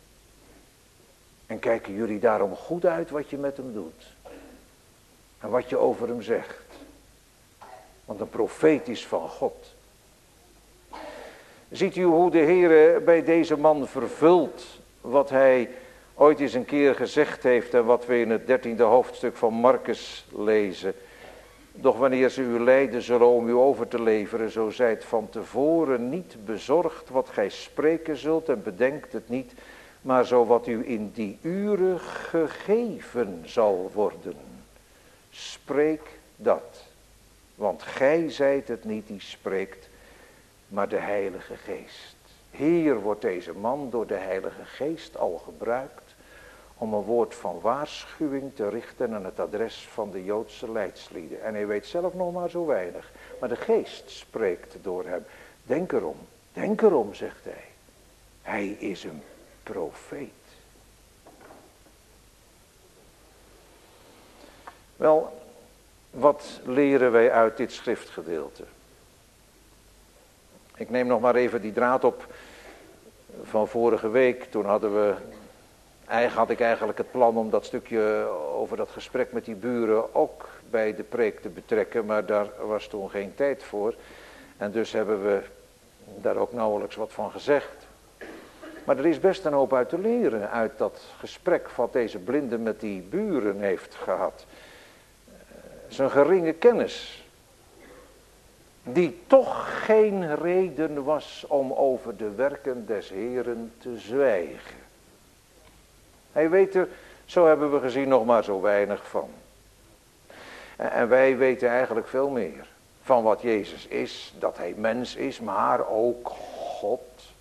En kijken jullie daarom goed uit wat je met hem doet. En wat je over hem zegt. Want een profeet is van God. Ziet u hoe de Heer bij deze man vervult wat hij ooit eens een keer gezegd heeft en wat we in het 13e hoofdstuk van Markus lezen. Doch wanneer ze u leiden zullen om u over te leveren, zo zijt van tevoren niet bezorgd wat gij spreken zult en bedenkt het niet, maar zo wat u in die uren gegeven zal worden. Spreek dat, want gij zijt het niet die spreekt, maar de Heilige Geest. Hier wordt deze man door de Heilige Geest al gebruikt om een woord van waarschuwing te richten aan het adres van de Joodse leidslieden. En hij weet zelf nog maar zo weinig. Maar de geest spreekt door hem. Denk erom, zegt hij. Hij is een profeet. Wel, wat leren wij uit dit schriftgedeelte? Ik neem nog maar even die draad op van vorige week. Toen had ik eigenlijk het plan om dat stukje over dat gesprek met die buren ook bij de preek te betrekken. Maar daar was toen geen tijd voor. En dus hebben we daar ook nauwelijks wat van gezegd. Maar er is best een hoop uit te leren uit dat gesprek wat deze blinde met die buren heeft gehad. Zijn geringe kennis, die toch geen reden was om over de werken des Heeren te zwijgen. Hij weet er, zo hebben we gezien, nog maar zo weinig van. En wij weten eigenlijk veel meer van wat Jezus is, dat hij mens is, maar ook God.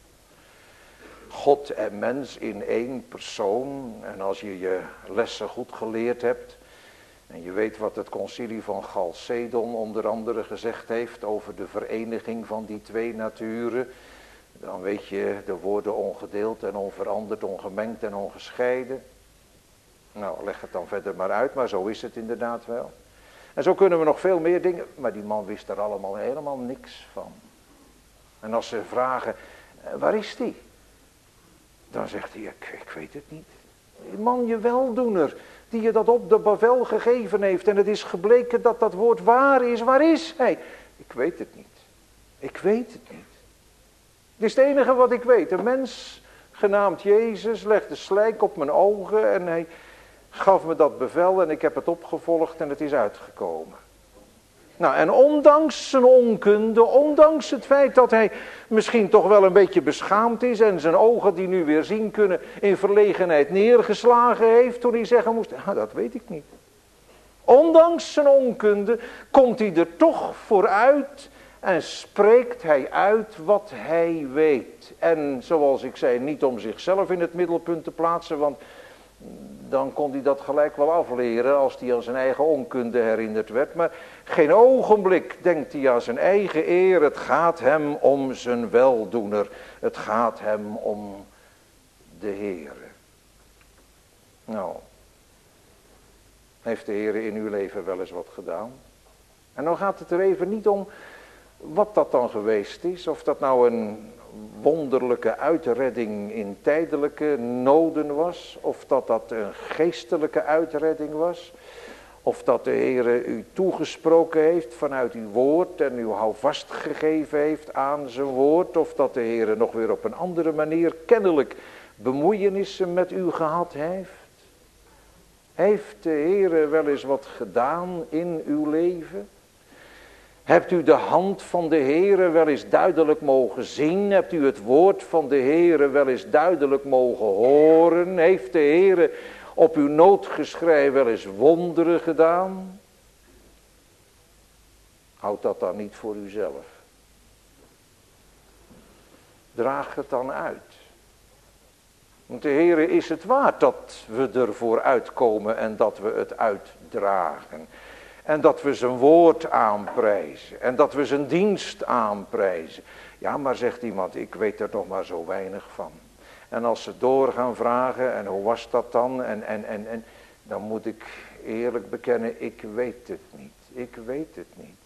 God en mens in één persoon. En als je je lessen goed geleerd hebt, en je weet wat het concilie van Chalcedon onder andere gezegd heeft over de vereniging van die twee naturen, dan weet je de woorden ongedeeld en onveranderd, ongemengd en ongescheiden. Nou, leg het dan verder maar uit, maar zo is het inderdaad wel. En zo kunnen we nog veel meer dingen, maar die man wist er allemaal helemaal niks van. En als ze vragen, waar is die? Dan zegt hij, ik weet het niet. Die man, je weldoener, die je dat op de bevel gegeven heeft. En het is gebleken dat dat woord waar is hij? Ik weet het niet. Ik weet het niet. Dit is het enige wat ik weet. Een mens genaamd Jezus legde slijk op mijn ogen en hij gaf me dat bevel en ik heb het opgevolgd en het is uitgekomen. Nou, en ondanks zijn onkunde, ondanks het feit dat hij misschien toch wel een beetje beschaamd is en zijn ogen die nu weer zien kunnen in verlegenheid neergeslagen heeft toen hij zeggen moest, dat weet ik niet. Ondanks zijn onkunde komt hij er toch vooruit en spreekt hij uit wat hij weet. En zoals ik zei, niet om zichzelf in het middelpunt te plaatsen, want dan kon hij dat gelijk wel afleren als hij aan zijn eigen onkunde herinnerd werd. Maar geen ogenblik denkt hij aan zijn eigen eer. Het gaat hem om zijn weldoener. Het gaat hem om de Heere. Nou, heeft de Heere in uw leven wel eens wat gedaan? En dan gaat het er even niet om wat dat dan geweest is. Of dat nou een wonderlijke uitredding in tijdelijke noden was. Of dat dat een geestelijke uitredding was. Of dat de Heere u toegesproken heeft vanuit uw woord en u houvast gegeven heeft aan zijn woord. Of dat de Heere nog weer op een andere manier kennelijk bemoeienissen met u gehad heeft. Heeft de Heere wel eens wat gedaan in uw leven? Hebt u de hand van de Heere wel eens duidelijk mogen zien? Hebt u het woord van de Heere wel eens duidelijk mogen horen? Heeft de Heere op uw noodgeschrei wel eens wonderen gedaan? Houd dat dan niet voor uzelf. Draag het dan uit. Want de Heere is het waard dat we ervoor uitkomen en dat we het uitdragen. En dat we zijn woord aanprijzen. En dat we zijn dienst aanprijzen. Ja, maar zegt iemand, ik weet er nog maar zo weinig van. En als ze door gaan vragen, en hoe was dat dan? En dan moet ik eerlijk bekennen, ik weet het niet. Ik weet het niet.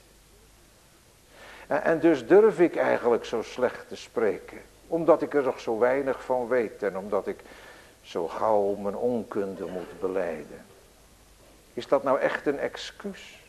En dus durf ik eigenlijk zo slecht te spreken. Omdat ik er nog zo weinig van weet. En omdat ik zo gauw mijn onkunde moet belijden. Is dat nou echt een excuus?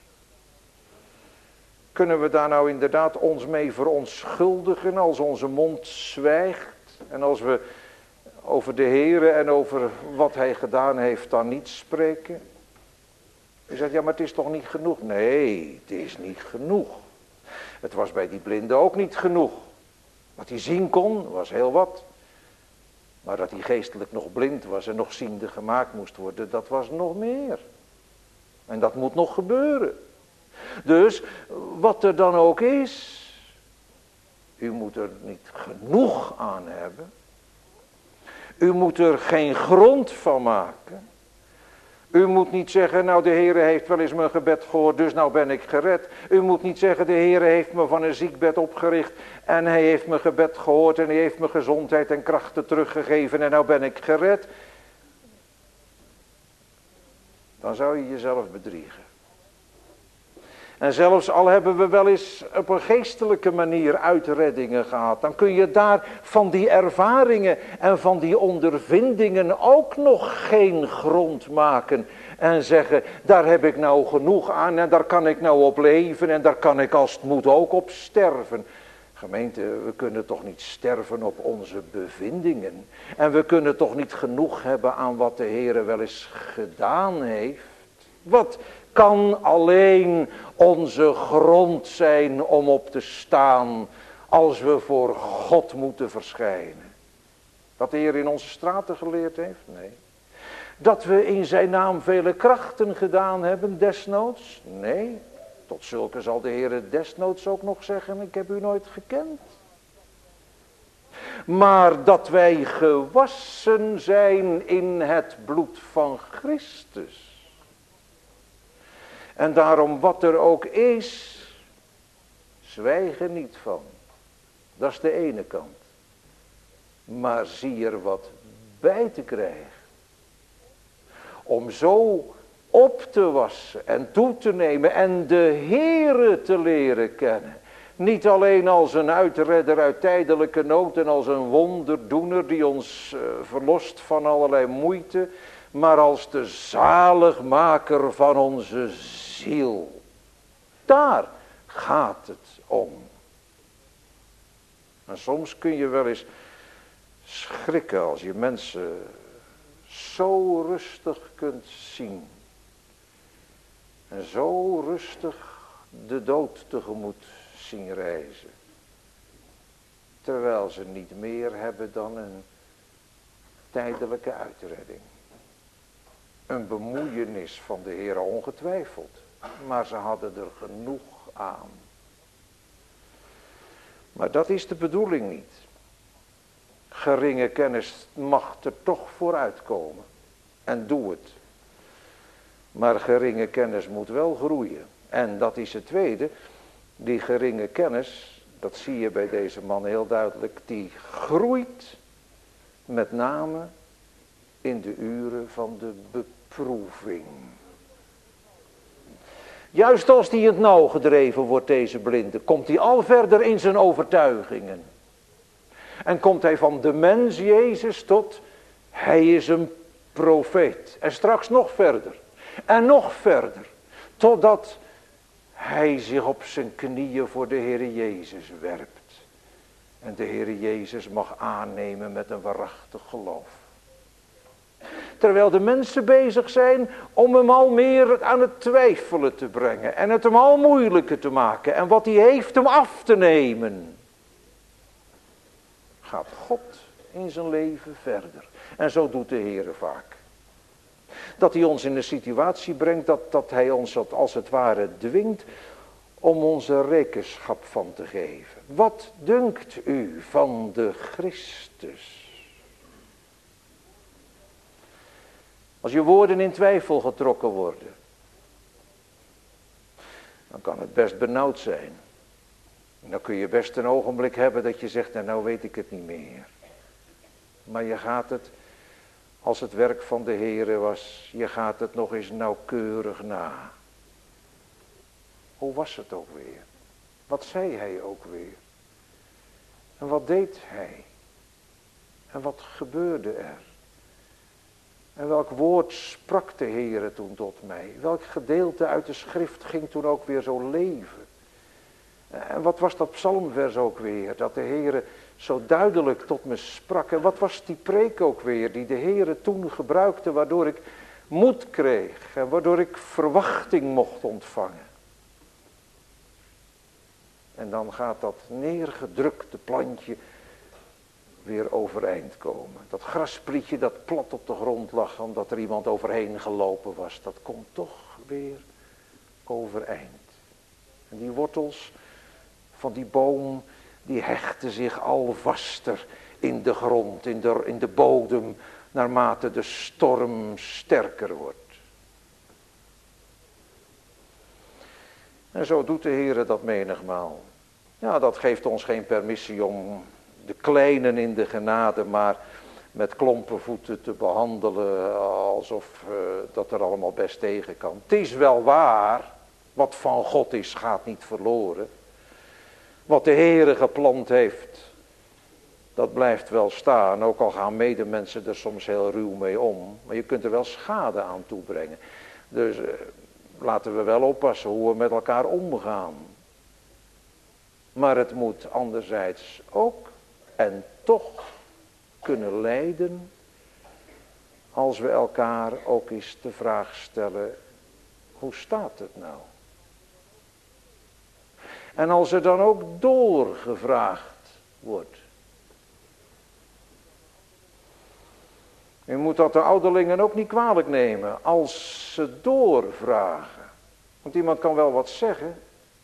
Kunnen we daar nou inderdaad ons mee verontschuldigen als onze mond zwijgt? En als we over de Heere en over wat hij gedaan heeft dan niet spreken? U zegt, ja, maar het is toch niet genoeg? Nee, het is niet genoeg. Het was bij die blinde ook niet genoeg. Wat hij zien kon, was heel wat. Maar dat hij geestelijk nog blind was en nog ziende gemaakt moest worden, dat was nog meer. En dat moet nog gebeuren. Dus, wat er dan ook is, u moet er niet genoeg aan hebben. U moet er geen grond van maken. U moet niet zeggen, nou de Heere heeft wel eens mijn gebed gehoord, dus nou ben ik gered. U moet niet zeggen, de Heere heeft me van een ziekbed opgericht en hij heeft mijn gebed gehoord en hij heeft me gezondheid en krachten teruggegeven en nou ben ik gered. Dan zou je jezelf bedriegen. En zelfs al hebben we wel eens op een geestelijke manier uitreddingen gehad, dan kun je daar van die ervaringen en van die ondervindingen ook nog geen grond maken. En zeggen, daar heb ik nou genoeg aan en daar kan ik nou op leven en daar kan ik als het moet ook op sterven. Gemeente, we kunnen toch niet sterven op onze bevindingen. En we kunnen toch niet genoeg hebben aan wat de Heere wel eens gedaan heeft. Wat kan alleen onze grond zijn om op te staan als we voor God moeten verschijnen? Dat de Heer in onze straten geleerd heeft? Nee. Dat we in zijn naam vele krachten gedaan hebben desnoods? Nee. Tot zulke zal de Heer desnoods ook nog zeggen, ik heb u nooit gekend. Maar dat wij gewassen zijn in het bloed van Christus. En daarom wat er ook is, zwijg er niet van. Dat is de ene kant. Maar zie er wat bij te krijgen. Om zo op te wassen en toe te nemen en de Heere te leren kennen. Niet alleen als een uitredder uit tijdelijke nood en als een wonderdoener die ons verlost van allerlei moeite. Maar als de zaligmaker van onze ziel. Daar gaat het om. En soms kun je wel eens schrikken als je mensen zo rustig kunt zien. En zo rustig de dood tegemoet zien reizen. Terwijl ze niet meer hebben dan een tijdelijke uitredding. Een bemoeienis van de Heer ongetwijfeld. Maar ze hadden er genoeg aan. Maar dat is de bedoeling niet. Geringe kennis mag er toch vooruitkomen. En doe het. Maar geringe kennis moet wel groeien. En dat is het tweede. Die geringe kennis, dat zie je bij deze man heel duidelijk. Die groeit met name in de uren van de beproeving. Juist als die in het nauw gedreven wordt, deze blinde, komt hij al verder in zijn overtuigingen. En komt hij van de mens Jezus tot, hij is een profeet. En straks nog verder. En nog verder. Totdat hij zich op zijn knieën voor de Heere Jezus werpt. En de Heere Jezus mag aannemen met een waarachtig geloof. Terwijl de mensen bezig zijn om hem al meer aan het twijfelen te brengen. En het hem al moeilijker te maken. En wat hij heeft hem af te nemen. Gaat God in zijn leven verder. En zo doet de Heere vaak. Dat hij ons in een situatie brengt dat hij ons als het ware dwingt om onze rekenschap van te geven. Wat dunkt u van de Christus? Als je woorden in twijfel getrokken worden, dan kan het best benauwd zijn. En dan kun je best een ogenblik hebben dat je zegt, nou weet ik het niet meer. Maar je gaat het, als het werk van de Heere was, je gaat het nog eens nauwkeurig na. Hoe was het ook weer? Wat zei hij ook weer? En wat deed hij? En wat gebeurde er? En welk woord sprak de Heere toen tot mij? Welk gedeelte uit de schrift ging toen ook weer zo leven? En wat was dat psalmvers ook weer? Dat de Heere zo duidelijk tot me sprak. En wat was die preek ook weer die de Heere toen gebruikte, waardoor ik moed kreeg. En waardoor ik verwachting mocht ontvangen. En dan gaat dat neergedrukte plantje weer overeind komen. Dat grasprietje dat plat op de grond lag omdat er iemand overheen gelopen was. Dat komt toch weer overeind. En die wortels van die boom die hechten zich al vaster in de grond, in de bodem, naarmate de storm sterker wordt. En zo doet de Heer dat menigmaal. Ja, dat geeft ons geen permissie om de kleinen in de genade maar met klompen voeten te behandelen, alsof dat er allemaal best tegen kan. Het is wel waar, wat van God is gaat niet verloren. Wat de Heere geplant heeft, dat blijft wel staan. Ook al gaan medemensen er soms heel ruw mee om. Maar je kunt er wel schade aan toebrengen. Dus laten we wel oppassen hoe we met elkaar omgaan. Maar het moet anderzijds ook en toch kunnen leiden als we elkaar ook eens de vraag stellen, hoe staat het nou? En als er dan ook doorgevraagd wordt. U moet dat de ouderlingen ook niet kwalijk nemen als ze doorvragen. Want iemand kan wel wat zeggen.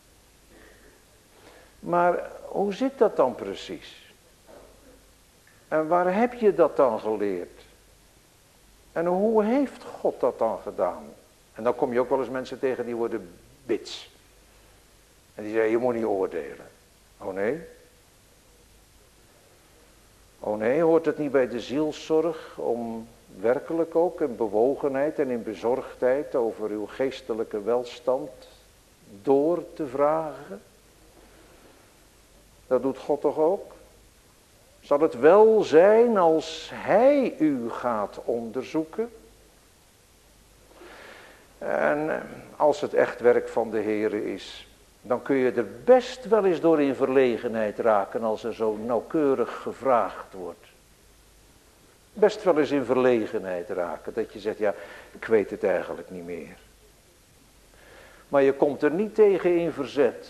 Maar hoe zit dat dan precies? En waar heb je dat dan geleerd? En hoe heeft God dat dan gedaan? En dan kom je ook wel eens mensen tegen die worden bits. En die zeggen, je moet niet oordelen. Oh nee? Oh nee, hoort het niet bij de zielszorg om werkelijk ook in bewogenheid en in bezorgdheid over uw geestelijke welstand door te vragen? Dat doet God toch ook? Zal het wel zijn als Hij u gaat onderzoeken? En als het echt werk van de Heere is, dan kun je er best wel eens door in verlegenheid raken als er zo nauwkeurig gevraagd wordt. Best wel eens in verlegenheid raken, dat je zegt, ja, ik weet het eigenlijk niet meer. Maar je komt er niet tegen in verzet.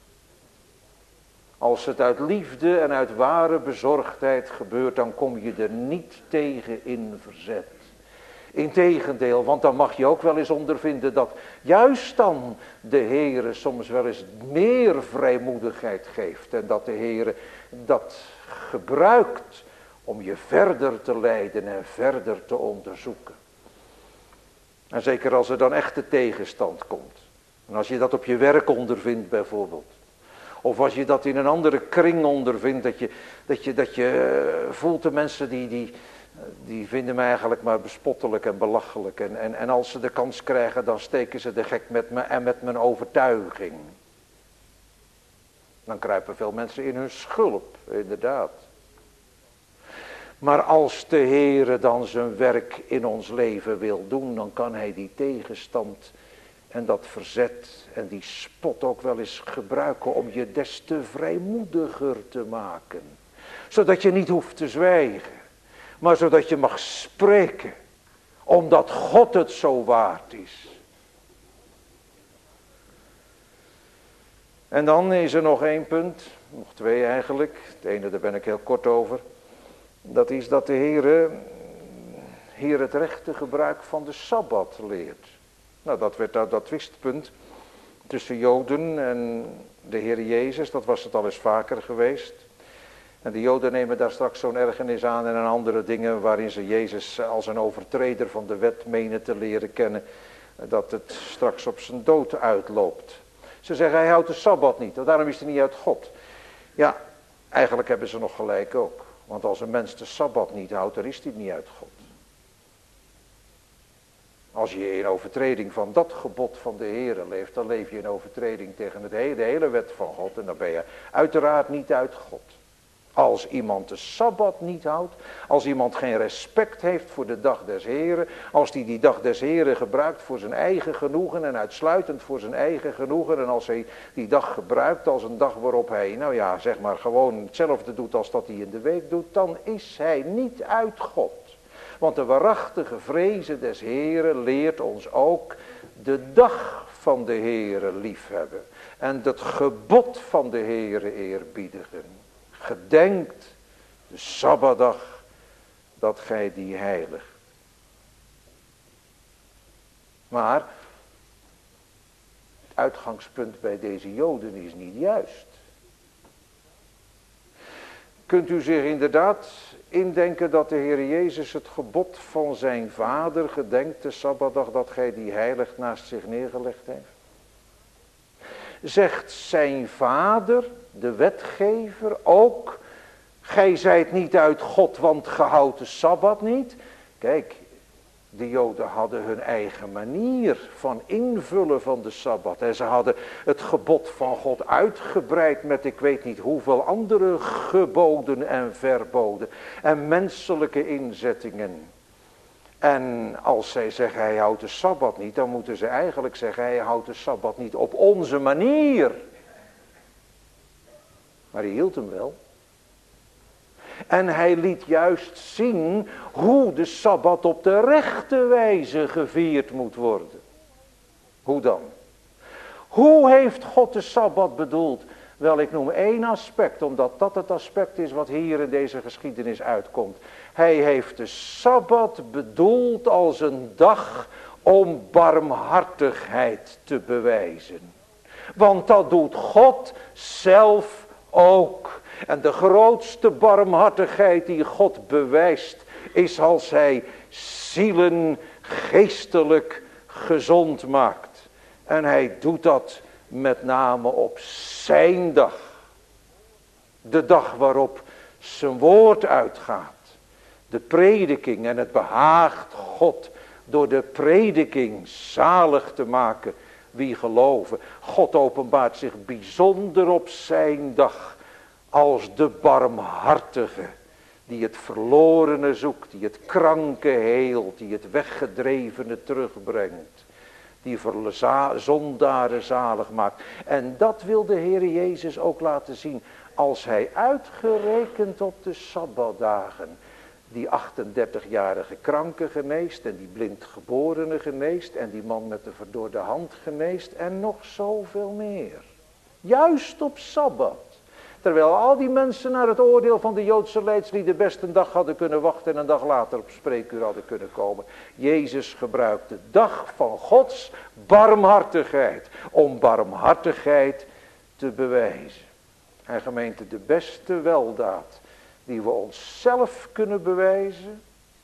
Als het uit liefde en uit ware bezorgdheid gebeurt, dan kom je er niet tegen in verzet. Integendeel, want dan mag je ook wel eens ondervinden dat juist dan de Heere soms wel eens meer vrijmoedigheid geeft. En dat de Heere dat gebruikt om je verder te leiden en verder te onderzoeken. En zeker als er dan echte tegenstand komt. En als je dat op je werk ondervindt bijvoorbeeld. Of als je dat in een andere kring ondervindt, dat je voelt de mensen die vinden me eigenlijk maar bespottelijk en belachelijk. En als ze de kans krijgen, dan steken ze de gek met me en met mijn overtuiging. Dan kruipen veel mensen in hun schulp, inderdaad. Maar als de Heere dan zijn werk in ons leven wil doen, dan kan hij die tegenstand en dat verzet en die spot ook wel eens gebruiken om je des te vrijmoediger te maken. Zodat je niet hoeft te zwijgen, maar zodat je mag spreken, omdat God het zo waard is. En dan is er nog één punt, nog twee eigenlijk. Het ene daar ben ik heel kort over. Dat is dat de Heer het rechte gebruik van de Sabbat leert. Nou, dat werd dat twistpunt tussen Joden en de Heer Jezus. Dat was het al eens vaker geweest. En de Joden nemen daar straks zo'n ergernis aan en aan andere dingen waarin ze Jezus als een overtreder van de wet menen te leren kennen. Dat het straks op zijn dood uitloopt. Ze zeggen hij houdt de Sabbat niet, daarom is hij niet uit God. Ja, eigenlijk hebben ze nog gelijk ook. Want als een mens de Sabbat niet houdt, dan is hij niet uit God. Als je in overtreding van dat gebod van de Heere leeft, dan leef je in overtreding tegen de hele wet van God. En dan ben je uiteraard niet uit God. Als iemand de Sabbat niet houdt, als iemand geen respect heeft voor de dag des Heren, als die dag des Heren gebruikt voor zijn eigen genoegen en uitsluitend voor zijn eigen genoegen, en als hij die dag gebruikt als een dag waarop hij, nou ja, zeg maar gewoon hetzelfde doet als dat hij in de week doet, dan is hij niet uit God. Want de waarachtige vrezen des Heren leert ons ook de dag van de Here liefhebben en het gebod van de Here eerbiedigen. Gedenkt de Sabbatdag dat gij die heiligt. Maar het uitgangspunt bij deze Joden is niet juist. Kunt u zich inderdaad indenken dat de Heer Jezus het gebod van zijn vader gedenkt, de Sabbatdag, dat gij die heiligt naast zich neergelegd heeft? Zegt zijn vader, de wetgever, ook, gij zijt niet uit God, want ge houdt de Sabbat niet? Kijk, de Joden hadden hun eigen manier van invullen van de Sabbat. En ze hadden het gebod van God uitgebreid met ik weet niet hoeveel andere geboden en verboden. En menselijke inzettingen. En als zij zeggen hij houdt de Sabbat niet, dan moeten ze eigenlijk zeggen hij houdt de Sabbat niet op onze manier. Maar hij hield hem wel. En hij liet juist zien hoe de Sabbat op de rechte wijze gevierd moet worden. Hoe dan? Hoe heeft God de Sabbat bedoeld? Wel, ik noem één aspect, omdat dat het aspect is wat hier in deze geschiedenis uitkomt. Hij heeft de Sabbat bedoeld als een dag om barmhartigheid te bewijzen. Want dat doet God zelf ook. En de grootste barmhartigheid die God bewijst is als hij zielen geestelijk gezond maakt. En hij doet dat met name op zijn dag. De dag waarop zijn woord uitgaat. De prediking, en het behaagt God door de prediking zalig te maken wie geloven. God openbaart zich bijzonder op zijn dag als de barmhartige, die het verlorene zoekt, die het kranke heelt, die het weggedrevene terugbrengt, die zondaren zalig maakt. En dat wil de Heer Jezus ook laten zien, als hij uitgerekend op de Sabbatdagen die 38-jarige kranke geneest en die blindgeborene geneest en die man met de verdorde hand geneest en nog zoveel meer. Juist op Sabbat. Terwijl al die mensen naar het oordeel van de Joodse leidslieden best een dag hadden kunnen wachten en een dag later op spreekuur hadden kunnen komen. Jezus gebruikt de dag van Gods barmhartigheid om barmhartigheid te bewijzen. En gemeente, de beste weldaad die we onszelf kunnen bewijzen,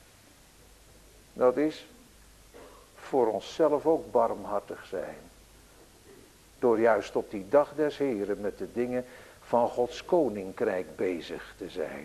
dat is voor onszelf ook barmhartig zijn. Door juist op die dag des Heren met de dingen van Gods koninkrijk bezig te zijn.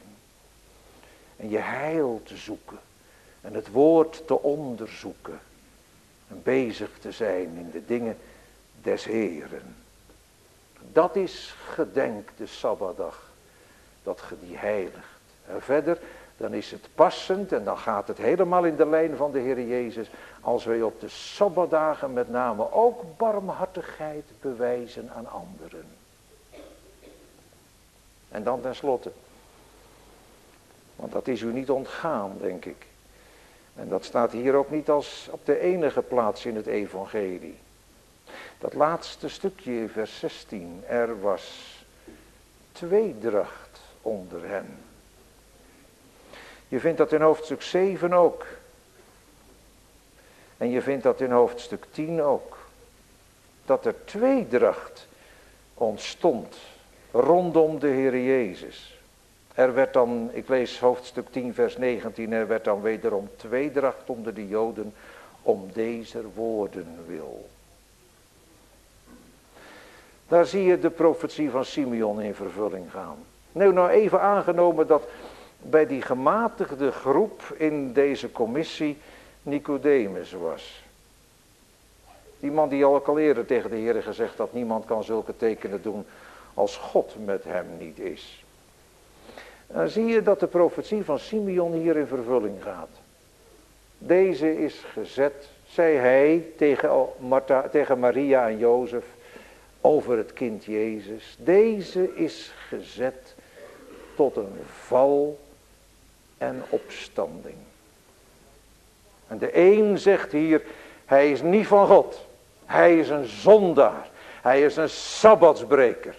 En je heil te zoeken. En het woord te onderzoeken. En bezig te zijn in de dingen des Heren. Dat is gedenk de Sabbatdag. Dat ge die heiligt. En verder, dan is het passend en dan gaat het helemaal in de lijn van de Heer Jezus. Als wij op de Sabbatdagen met name ook barmhartigheid bewijzen aan anderen. En dan tenslotte. Want dat is u niet ontgaan, denk ik. En dat staat hier ook niet als op de enige plaats in het evangelie. Dat laatste stukje in vers 16. Er was tweedracht onder hen. Je vindt dat in hoofdstuk 7 ook. En je vindt dat in hoofdstuk 10 ook. Dat er tweedracht ontstond rondom de Heer Jezus. Er werd dan, ik lees hoofdstuk 10 vers 19, er werd dan wederom tweedracht onder de Joden om deze woorden wil. Daar zie je de profetie van Simeon in vervulling gaan. Nou even aangenomen dat bij die gematigde groep in deze commissie Nicodemus was. Die man die al eerder tegen de Heer gezegd had, niemand kan zulke tekenen doen als God met hem niet is. Dan zie je dat de profetie van Simeon hier in vervulling gaat. Deze is gezet, zei hij tegen Maria en Jozef, over het kind Jezus. Deze is gezet tot een val en opstanding. En de een zegt hier, hij is niet van God. Hij is een zondaar. Hij is een sabbatsbreker.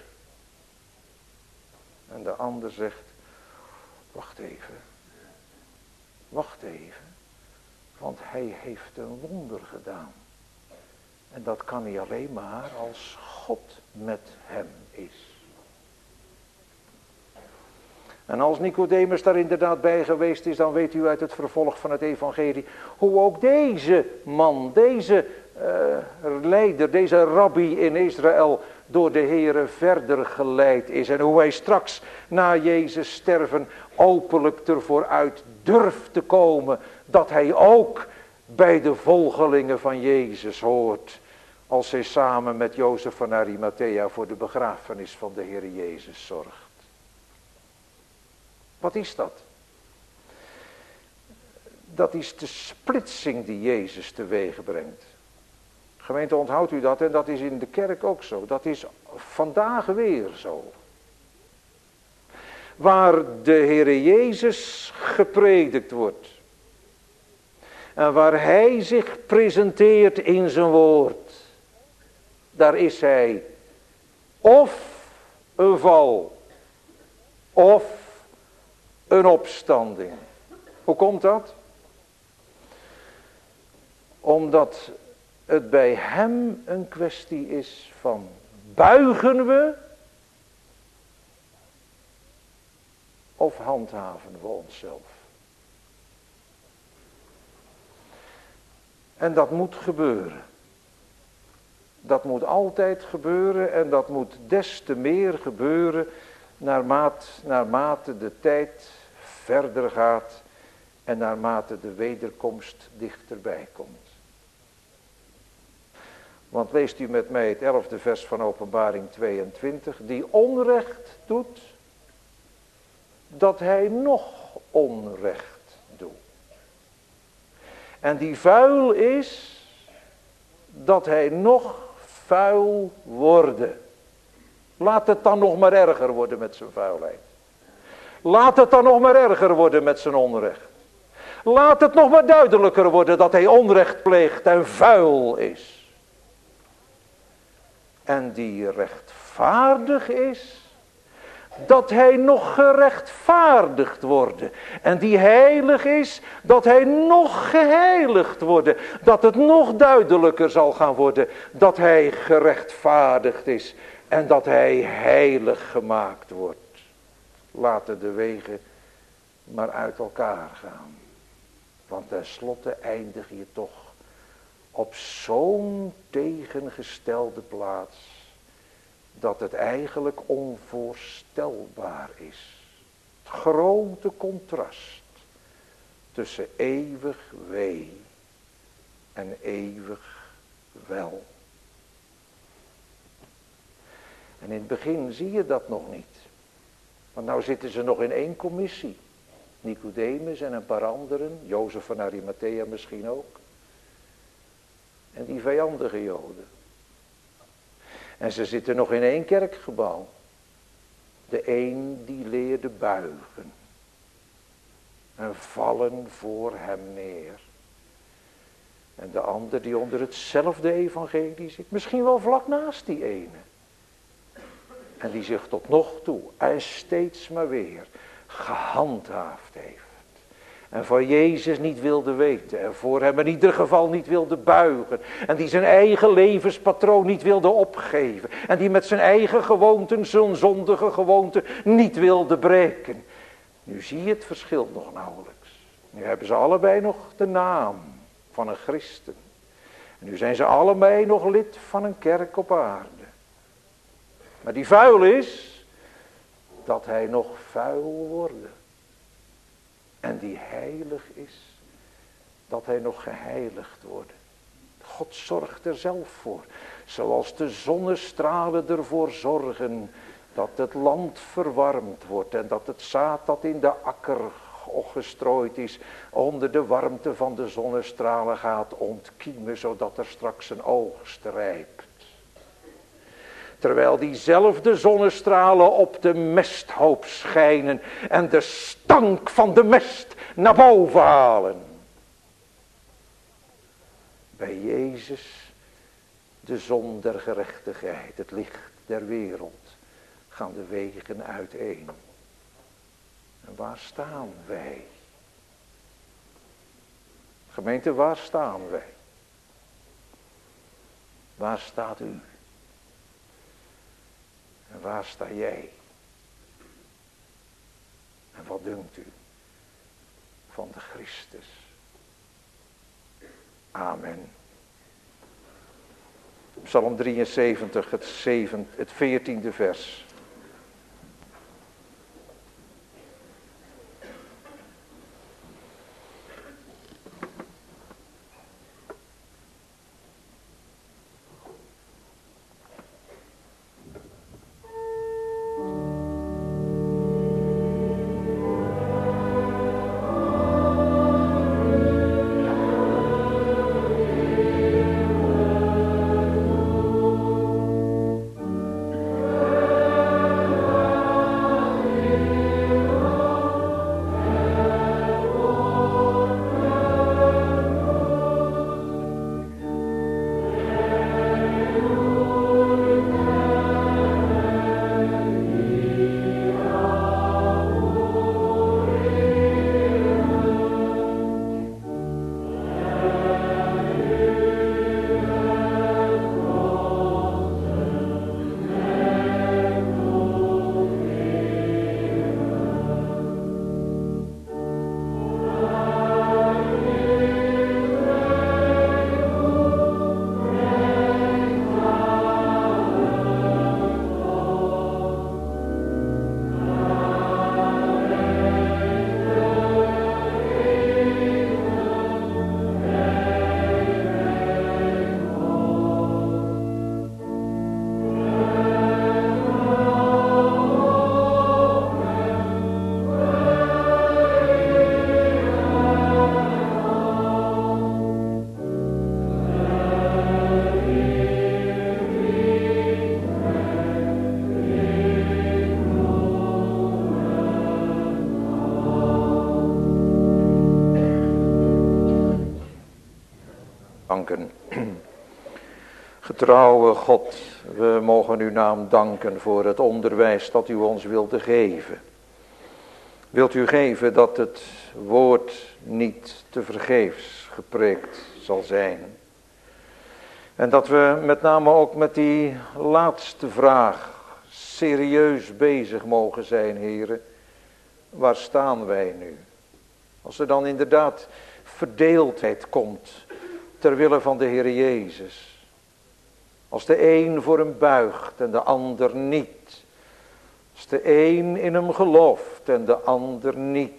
En de ander zegt, wacht even. Wacht even. Want hij heeft een wonder gedaan. En dat kan hij alleen maar als God met hem is. En als Nicodemus daar inderdaad bij geweest is, dan weet u uit het vervolg van het evangelie hoe ook deze man, deze leider, deze rabbi in Israël door de Heere verder geleid is. En hoe hij straks na Jezus sterven openlijk ervoor uit durft te komen dat hij ook bij de volgelingen van Jezus hoort. Als hij samen met Jozef van Arimathea voor de begrafenis van de Heere Jezus zorgt. Wat is dat? Dat is de splitsing die Jezus teweeg brengt. Gemeente, onthoudt u dat, en dat is in de kerk ook zo. Dat is vandaag weer zo. Waar de Heere Jezus gepredikt wordt. En waar hij zich presenteert in zijn woord. Daar is hij of een val. Of een opstanding. Hoe komt dat? Omdat het bij hem een kwestie is van buigen we of handhaven we onszelf. En dat moet gebeuren. Dat moet altijd gebeuren en dat moet des te meer gebeuren naarmate de tijd verder gaat en naarmate de wederkomst dichterbij komt. Want leest u met mij het 11e vers van Openbaring 22. Die onrecht doet, dat hij nog onrecht doet. En die vuil is, dat hij nog vuil worden. Laat het dan nog maar erger worden met zijn vuilheid. Laat het dan nog maar erger worden met zijn onrecht. Laat het nog maar duidelijker worden dat hij onrecht pleegt en vuil is. En die rechtvaardig is, dat hij nog gerechtvaardigd worden. En die heilig is, dat hij nog geheiligd worden. Dat het nog duidelijker zal gaan worden dat hij gerechtvaardigd is. En dat hij heilig gemaakt wordt. Laten de wegen maar uit elkaar gaan. Want tenslotte eindig je toch op zo'n tegengestelde plaats, dat het eigenlijk onvoorstelbaar is. Het grote contrast tussen eeuwig wee en eeuwig wel. En in het begin zie je dat nog niet. Want nou zitten ze nog in één commissie. Nicodemus en een paar anderen, Jozef van Arimathea misschien ook. En die vijandige Joden. En ze zitten nog in één kerkgebouw. De een die leerde buigen. En vallen voor hem neer. En de ander die onder hetzelfde evangelie zit. Misschien wel vlak naast die ene. En die zich tot nog toe en steeds maar weer gehandhaafd heeft. En van Jezus niet wilde weten. En voor hem in ieder geval niet wilde buigen. En die zijn eigen levenspatroon niet wilde opgeven. En die met zijn eigen gewoonten, zijn zondige gewoonten, niet wilde breken. Nu zie je het verschil nog nauwelijks. Nu hebben ze allebei nog de naam van een christen. En nu zijn ze allebei nog lid van een kerk op aarde. Maar die vuil is, dat hij nog vuil wordt. En die heilig is, dat hij nog geheiligd wordt. God zorgt er zelf voor. Zoals de zonnestralen ervoor zorgen dat het land verwarmd wordt. En dat het zaad dat in de akker gestrooid is, onder de warmte van de zonnestralen gaat ontkiemen, zodat er straks een oogst rijpt. Terwijl diezelfde zonnestralen op de mesthoop schijnen en de stank van de mest naar boven halen. Bij Jezus, de zon der gerechtigheid, het licht der wereld, gaan de wegen uiteen. En waar staan wij? Gemeente, waar staan wij? Waar staat u? En waar sta jij? En wat dunkt u van de Christus? Amen. Psalm 73, het 14e vers. Danken. Getrouwe God, we mogen uw naam danken voor het onderwijs dat u ons wilde geven. Wilt u geven dat het woord niet te vergeefs gepreekt zal zijn. En dat we met name ook met die laatste vraag serieus bezig mogen zijn, heren. Waar staan wij nu? Als er dan inderdaad verdeeldheid komt ter wille van de Heer Jezus. Als de een voor hem buigt en de ander niet. Als de een in hem gelooft en de ander niet.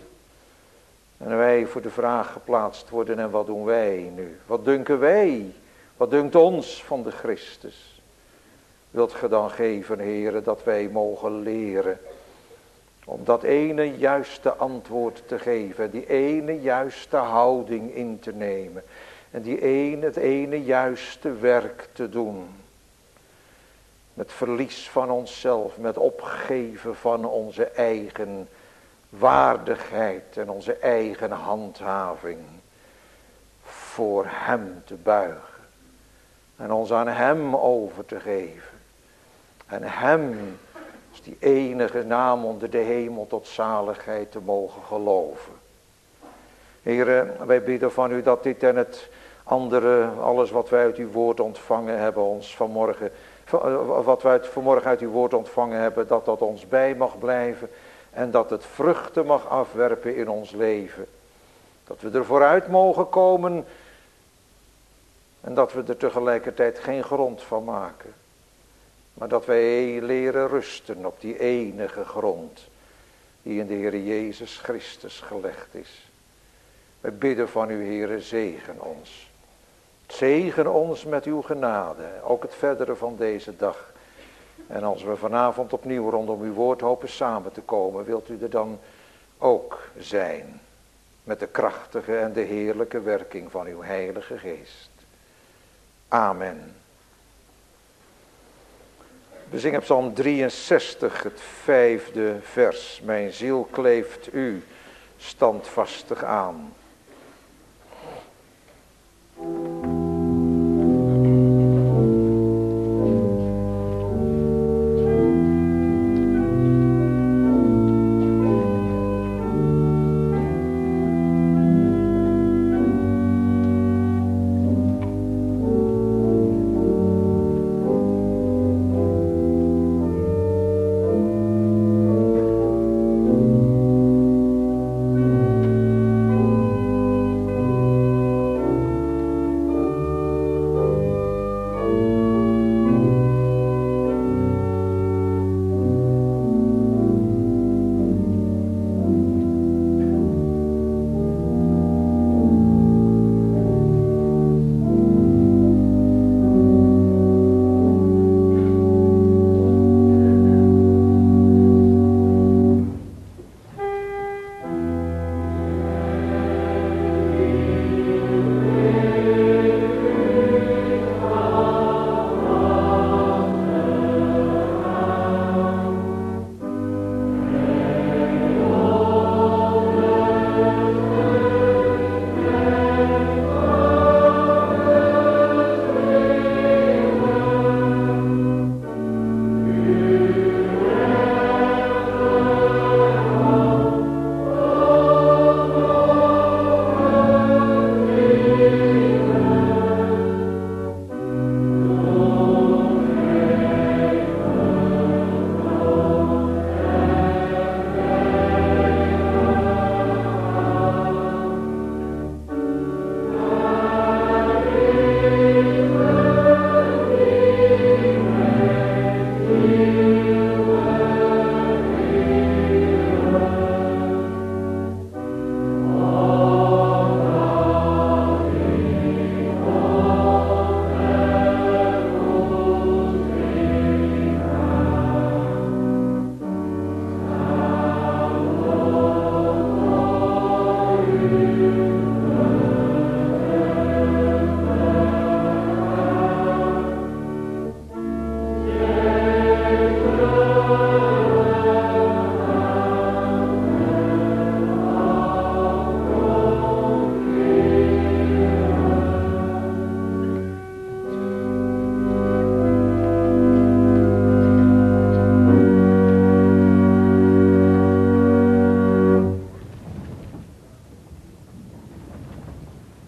En wij voor de vraag geplaatst worden, en wat doen wij nu? Wat dunken wij? Wat dunkt ons van de Christus? Wilt ge dan geven, Heere, dat wij mogen leren om dat ene juiste antwoord te geven, die ene juiste houding in te nemen en het ene juiste werk te doen. Met verlies van onszelf, met opgeven van onze eigen waardigheid en onze eigen handhaving voor hem te buigen en ons aan hem over te geven en hem als die enige naam onder de hemel tot zaligheid te mogen geloven. Heere, wij bidden van u dat dit en het andere, alles wat wij uit uw woord ontvangen hebben, ons vanmorgen, wat wij vanmorgen uit uw woord ontvangen hebben, dat dat ons bij mag blijven en dat het vruchten mag afwerpen in ons leven. Dat we er vooruit mogen komen en dat we er tegelijkertijd geen grond van maken. Maar dat wij leren rusten op die enige grond die in de Heer Jezus Christus gelegd is. Wij bidden van u, Heere, zegen ons. Zegen ons met uw genade, ook het verdere van deze dag. En als we vanavond opnieuw rondom uw woord hopen samen te komen, wilt u er dan ook zijn. Met de krachtige en de heerlijke werking van uw Heilige Geest. Amen. We zingen Psalm 63, het 5e vers. Mijn ziel kleeft u standvastig aan.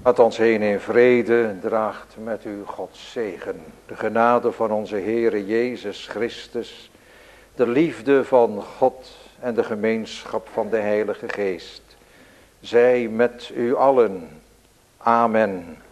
Gaat ons heen in vrede, draagt met u Gods zegen. De genade van onze Heere Jezus Christus, de liefde van God en de gemeenschap van de Heilige Geest. Zij met u allen. Amen.